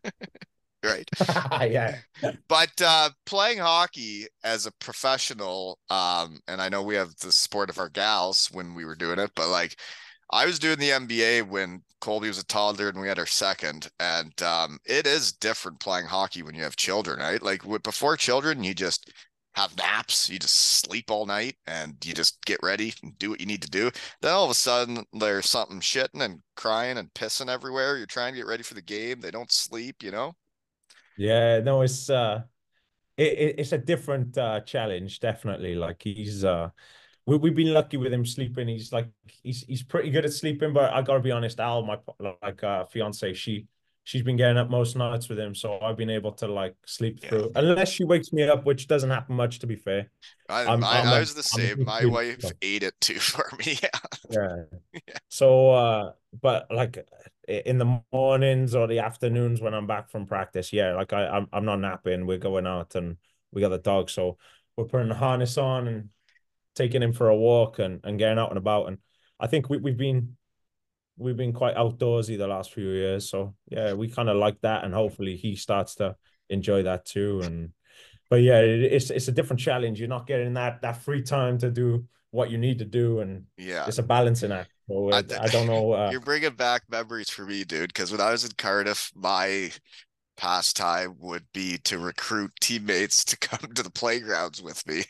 right? Yeah. But uh, playing hockey as a professional, um, and I know we have the support of our gals when we were doing it, but like I was doing the N B A when Colby was a toddler and we had our second, and um, it is different playing hockey when you have children, right? Like with, before children, you just have naps, you just sleep all night, and you just get ready and do what you need to do. Then all of a sudden, there's something shitting and crying and pissing everywhere. You're trying to get ready for the game. They don't sleep, you know? Yeah, no, it's uh it, it it's a different uh challenge, definitely. Like he's uh we we've been lucky with him sleeping. He's like he's he's pretty good at sleeping, but I gotta be honest, Al, my like uh fiance, she she's been getting up most nights with him, so I've been able to like sleep Yeah. through unless she wakes me up, which doesn't happen much to be fair. I, I'm I, I'm I a was the I'm a same. good My wife sleeper. ate it too for me. Yeah. Yeah. So, uh, but like in the mornings or the afternoons when I'm back from practice, yeah, like I, I'm, I'm not napping. We're going out and we got the dog, so we're putting the harness on and taking him for a walk and and getting out and about. And I think we we've been we've been quite outdoorsy the last few years, so yeah, we kind of like that, and hopefully he starts to enjoy that too. And but yeah, it, it's it's a different challenge. You're not getting that that free time to do what you need to do, and Yeah. it's a balancing act. So I, it, I don't know. Uh, you're bringing back memories for me, dude. Because when I was in Cardiff, my pastime would be to recruit teammates to come to the playgrounds with me.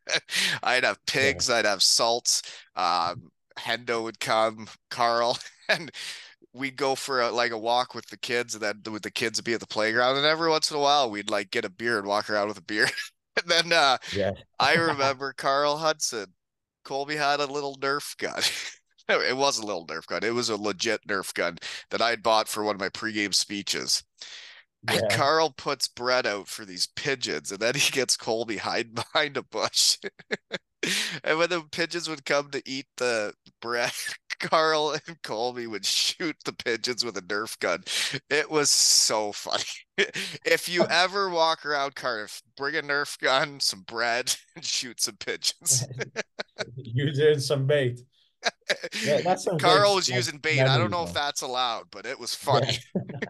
I'd have yeah, pigs, I'd have salts. Um, Hendo would come, Carl, and we'd go for a, like a walk with the kids, and then with the kids would be at the playground. And every once in a while, we'd like get a beer and walk around with a beer. And then uh, yeah, I remember Carl Hudson. Colby had a little Nerf gun. It was a little Nerf gun. It was a legit Nerf gun that I had bought for one of my pregame speeches. And Yeah. Carl puts bread out for these pigeons, and then he gets Colby hiding behind a bush. And when the pigeons would come to eat the bread, Carl and Colby would shoot the pigeons with a Nerf gun. It was so funny. If you ever walk around Cardiff, bring a Nerf gun, some bread, and shoot some pigeons. Using some bait. Yeah, that's some great Carl was like, using bait. I don't memories, know if though. that's allowed, but it was Yeah. funny.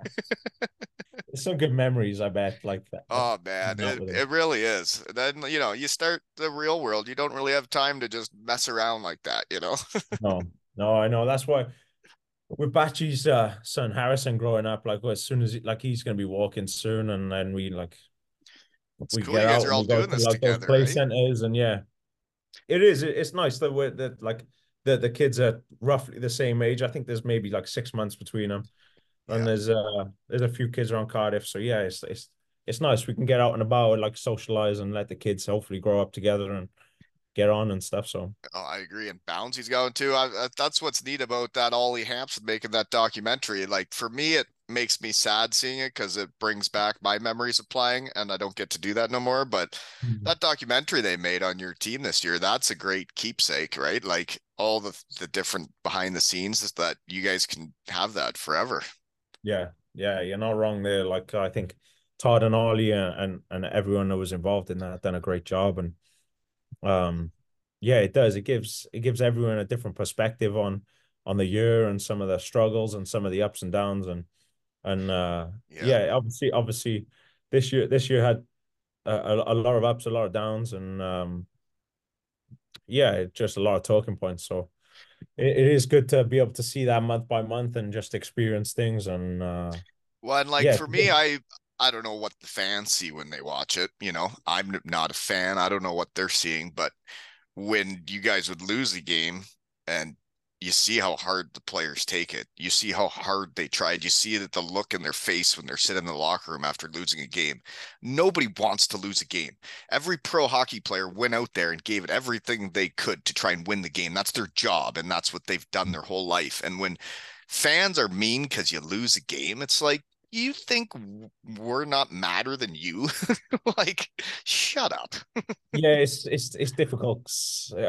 Some good memories, I bet. Like that. Oh man, Not it, with him. it really is. Then, you know, you start the real world, you don't really have time to just mess around like that, you know? No, no, I know. That's why with Batchy's uh, son Harrison growing up, like as soon as he, like he's gonna be walking soon, and then we like It's we cool get you guys out are and all we go doing to this like those together, play right? centers, and yeah, it is. It, it's nice that we're that like the the kids are roughly the same age. I think there's maybe like six months between them, and Yeah. there's uh there's a few kids around Cardiff, so yeah, it's it's it's nice. We can get out and about and like socialize and let the kids hopefully grow up together and get on and stuff. So Oh, I agree. And Bouncy's going too. I, I, that's what's neat about that Ollie Hampson making that documentary. Like for me, it makes me sad seeing it because it brings back my memories of playing, and I don't get to do that no more. But that documentary they made on your team this year, that's a great keepsake, right? Like all the the different behind the scenes is that you guys can have that forever. yeah, yeah, you're not wrong there. Like I think Todd and Ollie and and, and everyone that was involved in that done a great job, and um, yeah, it does. It gives it gives everyone a different perspective on on the year and some of the struggles and some of the ups and downs, and and uh, Yeah. yeah, obviously, obviously, this year this year had a, a, a lot of ups, a lot of downs, and um, yeah, just a lot of talking points. So it, it is good to be able to see that month by month and just experience things, and uh, Well, and like yeah, for me, I I don't know what the fans see when they watch it. You know, I'm not a fan. I don't know what they're seeing, but when you guys would lose a game and you see how hard the players take it, you see how hard they tried, you see that the look in their face when they're sitting in the locker room after losing a game. Nobody wants to lose a game. Every pro hockey player went out there and gave it everything they could to try and win the game. That's their job, and that's what they've done their whole life. And when fans are mean because you lose a game, it's like, you think we're not madder than you? Like, shut up. yeah, it's it's it's difficult. Uh,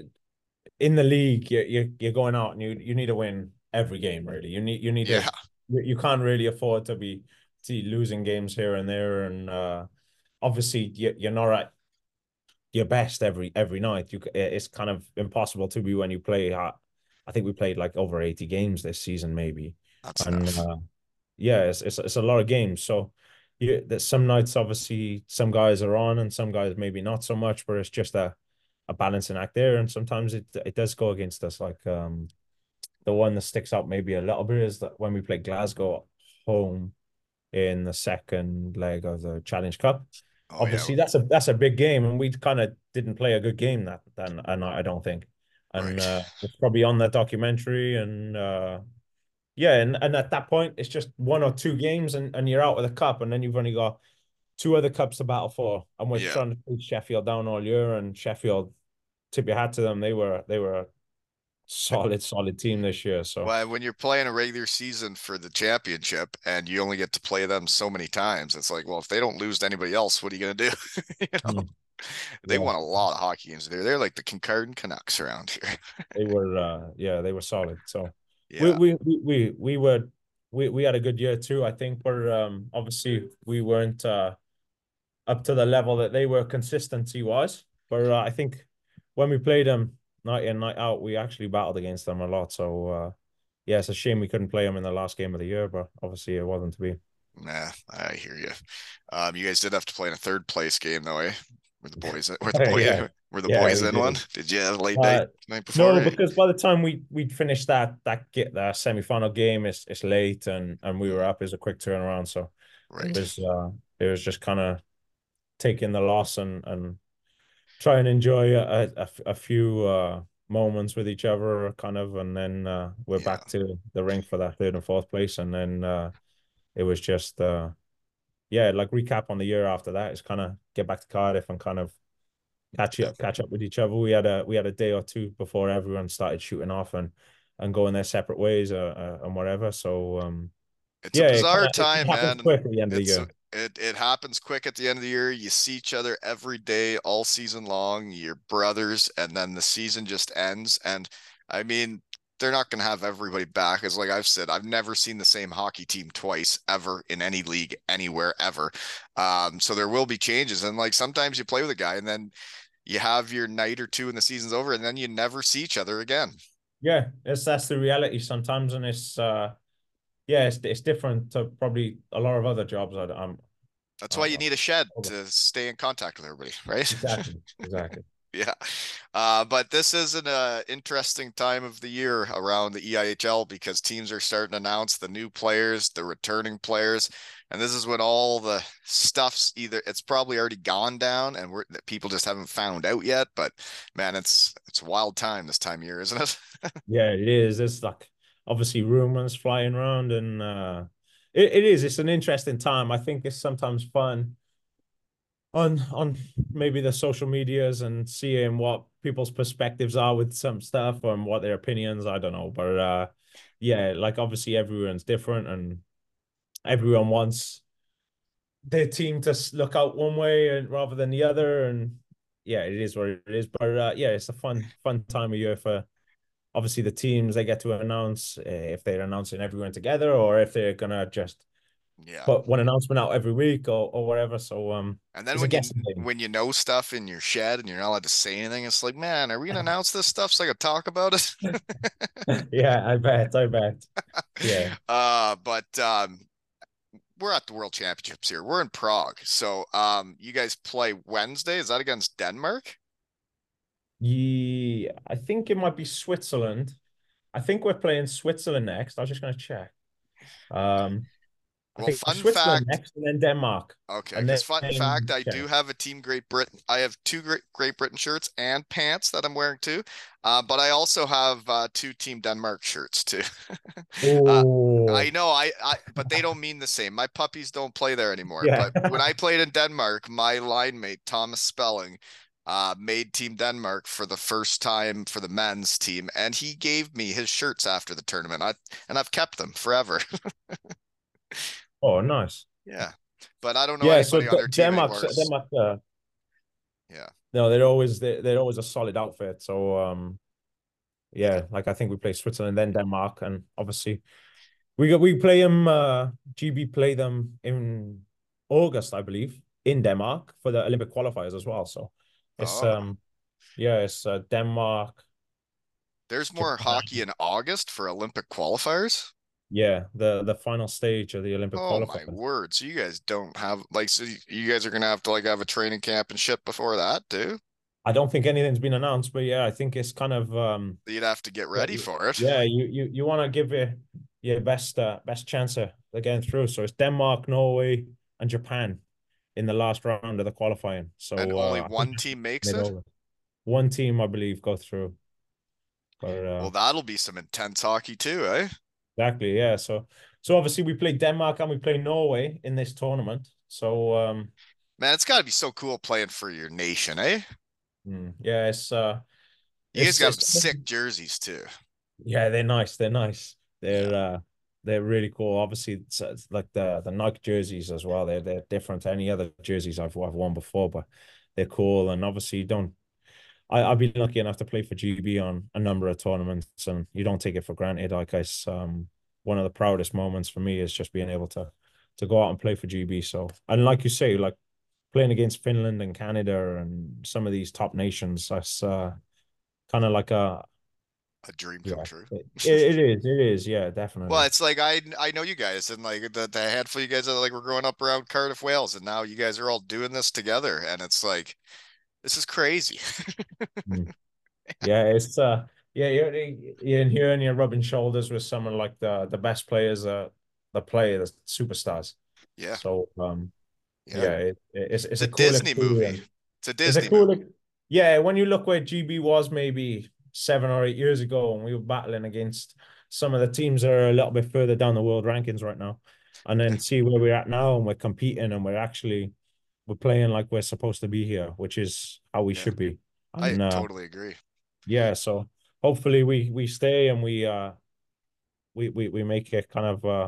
in the league, you you you're going out and you you need to win every game. Really, you need you need Yeah. to you, you can't really afford to be to losing games here and there, and uh, obviously you, you're not at your best every every night. You it's kind of impossible to be when you play. Uh, I think we played like over eighty games this season, maybe, That's and enough. uh, yeah, it's, it's it's a lot of games. So you there's some nights obviously some guys are on and some guys maybe not so much, but it's just a a balancing act there. And sometimes it it does go against us. Like um the one that sticks out maybe a little bit is that when we played Glasgow at home in the second leg of the Challenge Cup. Oh yeah, Obviously, that's a that's a big game, and we kind of didn't play a good game that then, and I don't think. And right. uh, it's probably on that documentary, and uh, yeah, and, and at that point, it's just one or two games, and, and you're out of the cup, and then you've only got two other cups to battle for, and we're Yeah. trying to push Sheffield down all year, and Sheffield, tip your hat to them, they were they were a solid solid team this year. So Well, when you're playing a regular season for the championship and you only get to play them so many times, it's like, well, if they don't lose to anybody else, what are you gonna do? You know, mm, they yeah, won a lot of hockey games. They're they're like the Kincardine Canucks around here. they were uh, yeah they were solid. So we Yeah. we we we we were we we had a good year too. I think, but um obviously we weren't uh up to the level that they were consistency wise. But uh, I think when we played them night in, night out, we actually battled against them a lot. So uh, yeah, it's a shame we couldn't play them in the last game of the year, but obviously it wasn't to be. Nah, I hear you. Um, you guys did have to play in a third place game though, eh? Were the boys were the boys Yeah, were the yeah, boys we in one? did. Did you have a late night Uh, night before, no, eh? because by the time we we'd finished that that get the semi final game, it's it's late and and we were up. It was a quick turnaround, so it Right. was uh it was just kind of taking the loss and and try and enjoy a, a, a few uh, moments with each other, kind of, and then uh, we're Yeah. back to the rink for that third and fourth place, and then uh, it was just uh, yeah, like recap on the year after that. It's kind of get back to Cardiff and kind of catch Yeah. up, catch up with each other. We had a we had a day or two before everyone started shooting off and and going their separate ways uh, uh, and whatever. So um, It's a Yeah, it bizarre kinda it time, happens man, and quick at the end of the it's year. it it happens quick at the end of the year. You see each other every day, all season long. You're brothers, and then the season just ends. And I mean, they're not gonna have everybody back. As like I've said, I've never seen the same hockey team twice ever in any league anywhere ever. Um, so there will be changes, and like sometimes you play with a guy, and then you have your night or two, and the season's over, and then you never see each other again. Yeah, it's that's the reality sometimes, and it's uh yeah, it's it's different to probably a lot of other jobs. I, I'm, That's why I'm, you I'm need a shed to stay in contact with everybody, right? exactly, exactly. Yeah. Uh, but this is an uh, interesting time of the year around the E I H L because teams are starting to announce the new players, the returning players, and this is when all the stuff's either it's probably already gone down and we're people just haven't found out yet. But man, it's it's a wild time this time of year, isn't it? Yeah, it is. It's like obviously rumors flying around, and uh, it, it is. It's an interesting time. I think it's sometimes fun on on maybe the social medias and seeing what people's perspectives are with some stuff and what their opinions. I don't know, but uh, yeah, like obviously everyone's different, and everyone wants their team to look out one way and rather than the other, and yeah, it is what it is. But uh, yeah, it's a fun fun time of year for obviously the teams. They get to announce uh, if they're announcing everyone together or if they're gonna just Yeah. put one announcement out every week or, or whatever. So um, And then it's a when you guessing game. when you know stuff in your shed and you're not allowed to say anything, it's like, man, are we gonna announce this stuff so I could talk about it? Yeah, I bet, I bet. Yeah. Uh, but um, we're at the World Championships here. We're in Prague, so um, you guys play Wednesday. Is that against Denmark? Yeah, I think it might be Switzerland. I think we're playing Switzerland next. I was just gonna check. Um, I Well, think fun Switzerland fact. next and then Denmark. Okay, And because fun fact, then I check. do have a Team Great Britain. I have two Great Great Britain shirts and pants that I'm wearing too. Uh, but I also have uh, two Team Denmark shirts too. uh, I Oh, know, I, I, but they don't mean the same. My puppies don't play there anymore. yeah. But when I played in Denmark, my line mate Thomas Spelling uh, made Team Denmark for the first time for the men's team, and he gave me his shirts after the tournament. I and I've kept them forever. Oh, nice. Yeah, but I don't know Yeah, so anybody on D their team Denmark, anymore. Denmark, uh, Yeah. no, they're always they're, they're always a solid outfit. So um, Yeah. yeah, like I think we play Switzerland, then Denmark, and obviously we got we play them. Uh, G B play them in August, I believe, in Denmark for the Olympic qualifiers as well. So it's Oh, um, yeah, it's uh, Denmark, there's more hockey Japan. in August for Olympic qualifiers. Yeah, the the final stage of the Olympic Oh my qualifiers. word. So you guys don't have like so you guys are gonna have to like have a training camp and shit before that too? I don't think anything's been announced, but yeah, I think it's kind of um, You'd have to get yeah, ready for it. yeah, you you you want to give it your best uh, best chance of getting through. So it's Denmark, Norway, and Japan in the last round of the qualifying. And So only uh, I think one team makes mid it. over. One team, I believe, go through. But uh, Well, that'll be some intense hockey too, eh? exactly, yeah. So so obviously we play Denmark and we play Norway in this tournament. So um, Man, it's gotta be so cool playing for your nation, eh? mm, yeah, it's uh, You guys it's got it's sick jerseys too. yeah, they're nice. They're nice. Yeah. They're uh, they're really cool. Obviously, it's, it's like the the Nike jerseys as well. They're they're different to any other jerseys I've I've worn before, but they're cool. And obviously, you don't. I I've been lucky enough to play for G B on a number of tournaments, and you don't take it for granted. Like I um, one of the proudest moments for me is just being able to to go out and play for G B. So, and like you say, like playing against Finland and Canada and some of these top nations, that's uh kind of like a A dream come yeah, true. it, it is. It is. Yeah, Well, definitely. it's like I I know you guys and like the, the handful of you guys that like were growing up around Cardiff, Wales, and now you guys are all doing this together, and it's like this is crazy. Mm. Yeah, it's uh, yeah, you're you're in here and you're rubbing shoulders with someone like the the best players, uh, the play, the superstars. Yeah, So um, yeah. yeah, it, it's it's It's a a cool Disney movie. experience. It's a It's a Disney cool, movie. yeah. When you look where G B was maybe seven or eight years ago, and we were battling against some of the teams that are a little bit further down the world rankings right now, and then see where we're at now, and we're competing, and we're actually we're playing like we're supposed to be here, which is how we Yeah, should be. I And uh, totally agree. yeah, so hopefully we we stay and we uh we we we make it kind of uh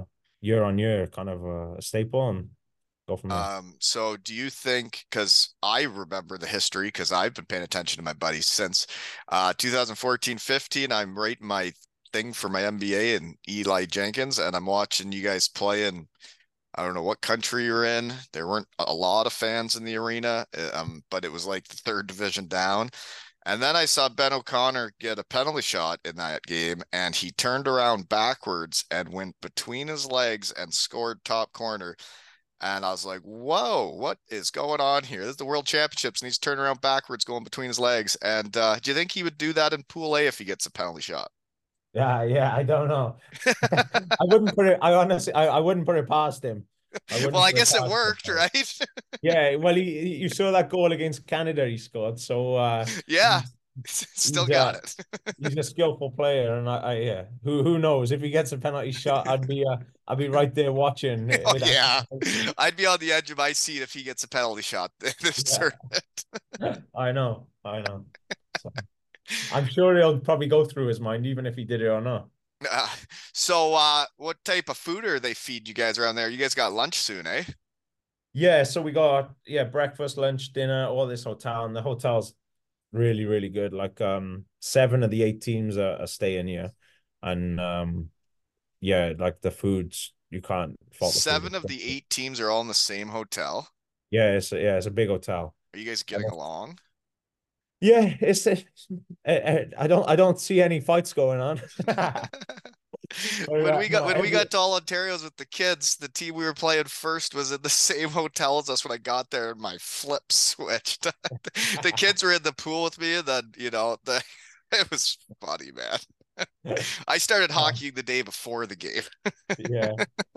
year on year kind of a, a staple and go from there. Um, so do you think, because I remember the history, because I've been paying attention to my buddies since uh two thousand fourteen fifteen, I'm writing my thing for my M B A in Eli Jenkins, and I'm watching you guys play in, I don't know what country you're in. There weren't a lot of fans in the arena, um, but it was like the third division down. And then I saw Ben O'Connor get a penalty shot in that game, and he turned around backwards and went between his legs and scored top corner. And I was like, whoa, what is going on here? This is the World Championships, and he's turning around backwards, going between his legs. And uh, do you think he would do that in Pool A if he gets a penalty shot? Yeah, yeah, I don't know. I wouldn't put it. I honestly, I, I wouldn't put it past him. I Well, wouldn't I put it guess it past worked, him. right? Yeah, well, he, you saw that goal against Canada he scored. So uh, Yeah, he's still he's got a it. he's a skillful player, and I, I yeah, who who knows if he gets a penalty shot, I'd be uh, I'd be right there watching Oh, with yeah. anticipation. I'd be on the edge of my seat if he gets a penalty shot this Yeah, tournament. I know, I know. So I'm sure he'll probably go through his mind, even if he did it or not. Uh, so, uh, what type of food are they feed you guys around there? You guys got lunch soon, eh? Yeah, so we got yeah breakfast, lunch, dinner, all this hotel, and the hotel's really, really good. Like um, seven of the eight teams are, are staying here, and um, yeah, like the foods you can't fault the Seven food. of the eight teams are all in the same hotel. Yeah, it's yeah, it's a big hotel. Are you guys getting along? Yeah, it's, it's I don't I don't see any fights going on. But, When uh, we got no, when we every got to all Ontario's with the kids, the team we were playing first was in the same hotel as us when I got there, and my flip switched. The kids were in the pool with me, and then you know the it was funny, man. I started hockeying the day before the game. yeah.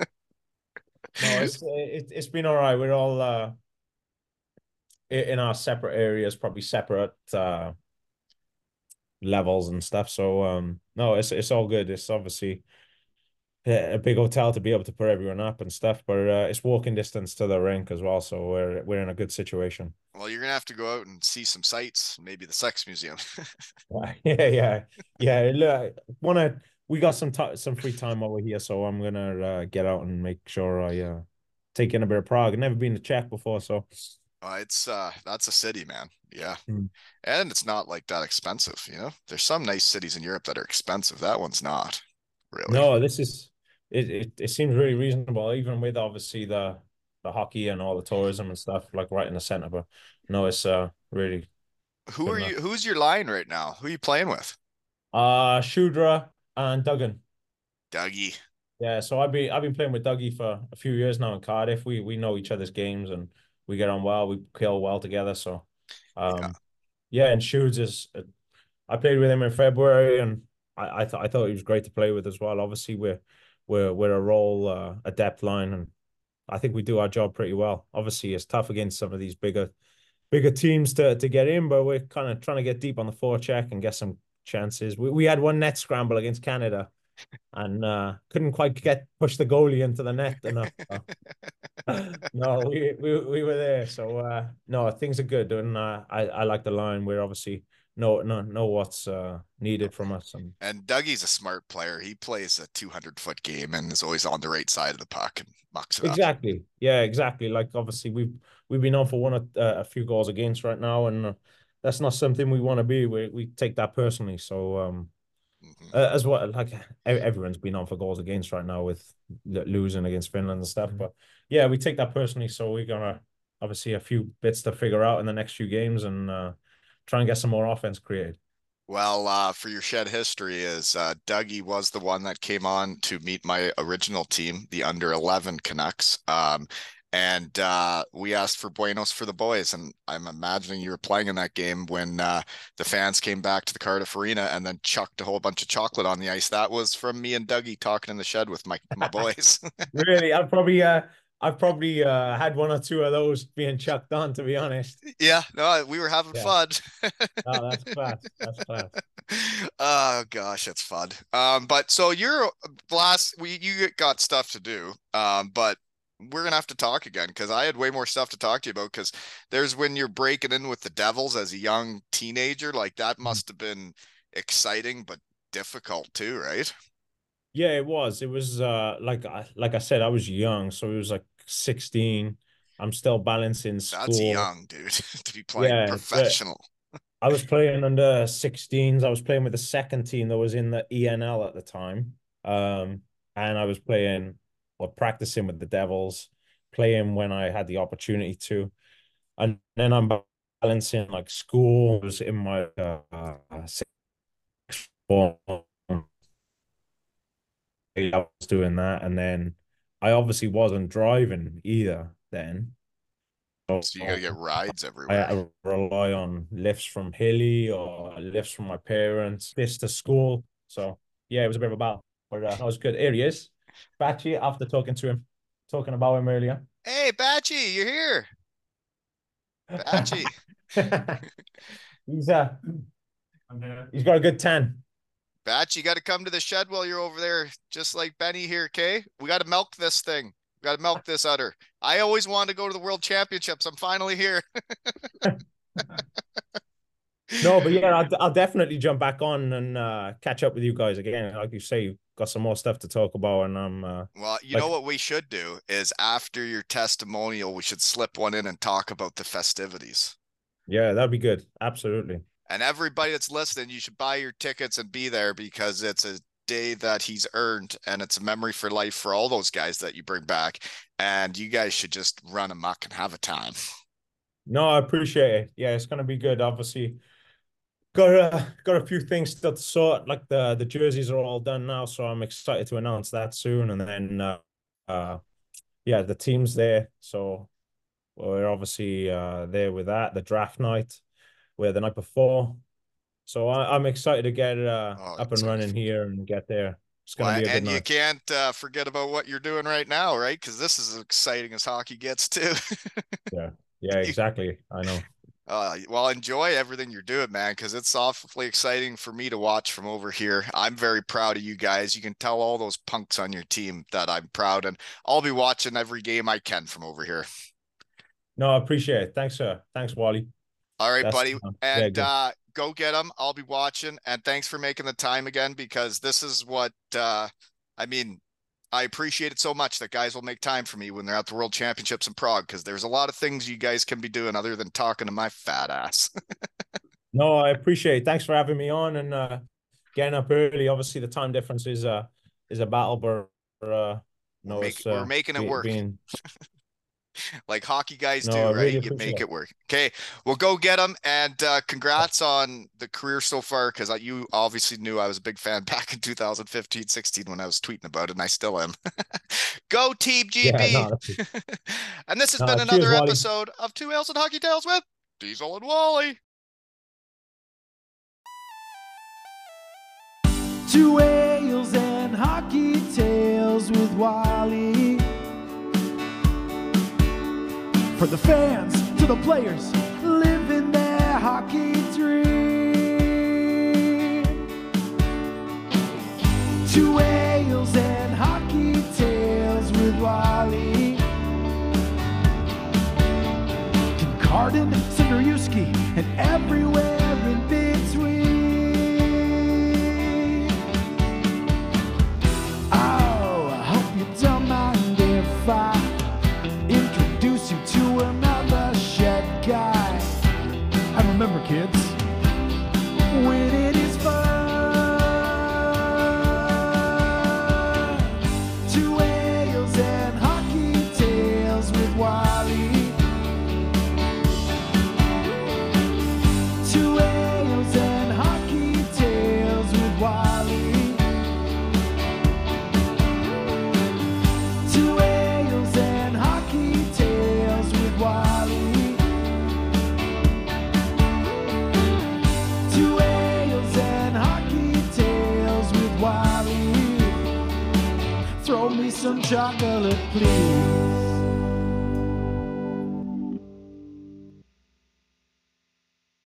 No, it's it, it's been all right. We're all uh in our separate areas, probably separate uh levels and stuff. So um no, it's it's all good. It's obviously a big hotel to be able to put everyone up and stuff, but uh, it's walking distance to the rink as well, so we're we're in a good situation. Well, you're gonna have to go out and see some sights, maybe the Sex Museum. Yeah, yeah, yeah. Look, wanna we got some time, some free time over here, so I'm gonna uh, get out and make sure I uh, take in a bit of Prague. I've never been to Czech before, so Uh, it's uh that's a city, man. Yeah. mm. And it's not like that expensive, you know. There's some nice cities in Europe that are expensive. That one's not really. No, this is it, it. It seems really reasonable, even with obviously the the hockey and all the tourism and stuff, like right in the center. But no, it's uh really Who good are enough. you who's your line right now? Who are you playing with? Uh, Shudra and Duggan. Dougie. Yeah, so I've been I've been playing with Dougie for a few years now in Cardiff. We we know each other's games and we get on well. We kill well together. So, Yeah. um, yeah, and Shoots is I played with him in February, and I I thought I thought he was great to play with as well. Obviously, we're we're we're a role uh, a depth line, and I think we do our job pretty well. Obviously, it's tough against some of these bigger bigger teams to to get in, but we're kind of trying to get deep on the forecheck and get some chances. We we had one net scramble against Canada and uh, couldn't quite get push the goalie into the net enough. So. No, we, we we were there. So uh, no, things are good, and uh, I I like the line. We're obviously know know know what's uh, needed from us, and And Dougie's a smart player. He plays a two hundred foot game and is always on the right side of the puck and mucks it up. exactly, yeah, exactly. Like obviously we've we've been on for one of, uh, a few goals against right now, and uh, that's not something we want to be. We we take that personally. So um, Mhm. uh, as well, like e- everyone's been on for goals against right now with lo- losing against Finland and stuff. But yeah, we take that personally. So we're gonna obviously a few bits to figure out in the next few games and uh, try and get some more offense created. Well, uh, for your shed history is uh, Dougie was the one that came on to meet my original team, the under eleven Canucks. Um, and uh, we asked for Buenos for the boys. And I'm imagining you were playing in that game when uh, the fans came back to the Cardiff Arena and then chucked a whole bunch of chocolate on the ice. That was from me and Dougie talking in the shed with my, my boys. Really, I've probably uh, I've probably uh, had one or two of those being chucked on, to be honest. Yeah, no, we were having Yeah, fun. oh, that's class. That's class. Oh gosh, that's fun. Um, but so you're last we you got stuff to do. Um, but we're gonna have to talk again because I had way more stuff to talk to you about. Because there's when you're breaking in with the Devils as a young teenager, like that must have been exciting but difficult too, right? Yeah, it was. It was uh like I like I said, I was young, so it was like sixteen. I'm still balancing That's school. young, dude, to be playing Yeah, but professional. I was playing under sixteens. I was playing with the second team that was in the E N L at the time. Um, and I was playing or practicing with the Devils, playing when I had the opportunity to. And then I'm balancing like school. I was in my uh, sixth form. I was doing that, and then I obviously wasn't driving either then. So So you gotta get rides I, everywhere. I rely on lifts from Hilly or lifts from my parents, this to school. So yeah, it was a bit of a battle, but uh, that was good. Here he is, Batchy. After talking to him, talking about him earlier. Hey, Batchy, you're here. Batchy. he's uh, he's got a good tan. Batch, you got to come to the shed while you're over there, just like Benny here, okay? We got to milk this thing. We got to milk this udder. I always wanted to go to the World Championships. I'm finally here. No, but yeah, I'll, I'll definitely jump back on and uh, catch up with you guys again. Like you say, you've got some more stuff to talk about, and I'm uh, Well, you like, know what we should do is after your testimonial, we should slip one in and talk about the festivities. yeah, that'd be good. Absolutely. And everybody that's listening, you should buy your tickets and be there because it's a day that he's earned and it's a memory for life for all those guys that you bring back. And you guys should just run amok and have a time. No, I appreciate it. Yeah, it's gonna be good. Obviously, got a got a few things still to sort. Like the the jerseys are all done now, so I'm excited to announce that soon. And then, uh, uh yeah, the team's there, so we're obviously uh there with that. The draft night, where the night before. So I, I'm excited to get uh Oh, up and running here and get there. It's gonna well, be a good and you night. can't uh, forget about what you're doing right now, right? Because this is as exciting as hockey gets too. Yeah, yeah, you, exactly. I know. uh, well, enjoy everything you're doing, man, because it's awfully exciting for me to watch from over here. I'm very proud of you guys. You can tell all those punks on your team that I'm proud, and I'll be watching every game I can from over here. No, I appreciate it. Thanks, sir. Thanks, Wally. All right, That's buddy. uh, yeah, And good. uh, go get them. I'll be watching. And thanks for making the time again, because this is what uh, I mean. I appreciate it so much that guys will make time for me when they're at the World Championships in Prague, because there's a lot of things you guys can be doing other than talking to my fat ass. No, I appreciate it. Thanks for having me on and uh, getting up early. Obviously, the time difference is uh is a battle, but uh, we're, no, make, it's we're uh making it be, work being like hockey guys no, do, I really right? You appreciate make it. it work. Okay, well, go get them. And uh, congrats on the career so far, because you obviously knew I was a big fan back in two thousand fifteen, sixteen when I was tweeting about it, and I still am. Go Team Yeah, G B. no, that's it. And this has No, been cheers, another Wally. episode of Two Ales and Hockey Tales with Diesel and Wally. Two ales and hockey tales with Wally. For the fans, to the players, living their hockey dream. Two ales and hockey tales with Wally. Kincardine, Cinderewski, and everywhere in between. Oh, I hope you don't mind if I introduce you to another shed guy. And remember, kids, winning is fun. Two ales and hockey tales with Wally. Two ales and hockey tales with Wally. Two ales and hockey tales with Wally. Two ales and hockey tales with Wally. Throw me some chocolate, please.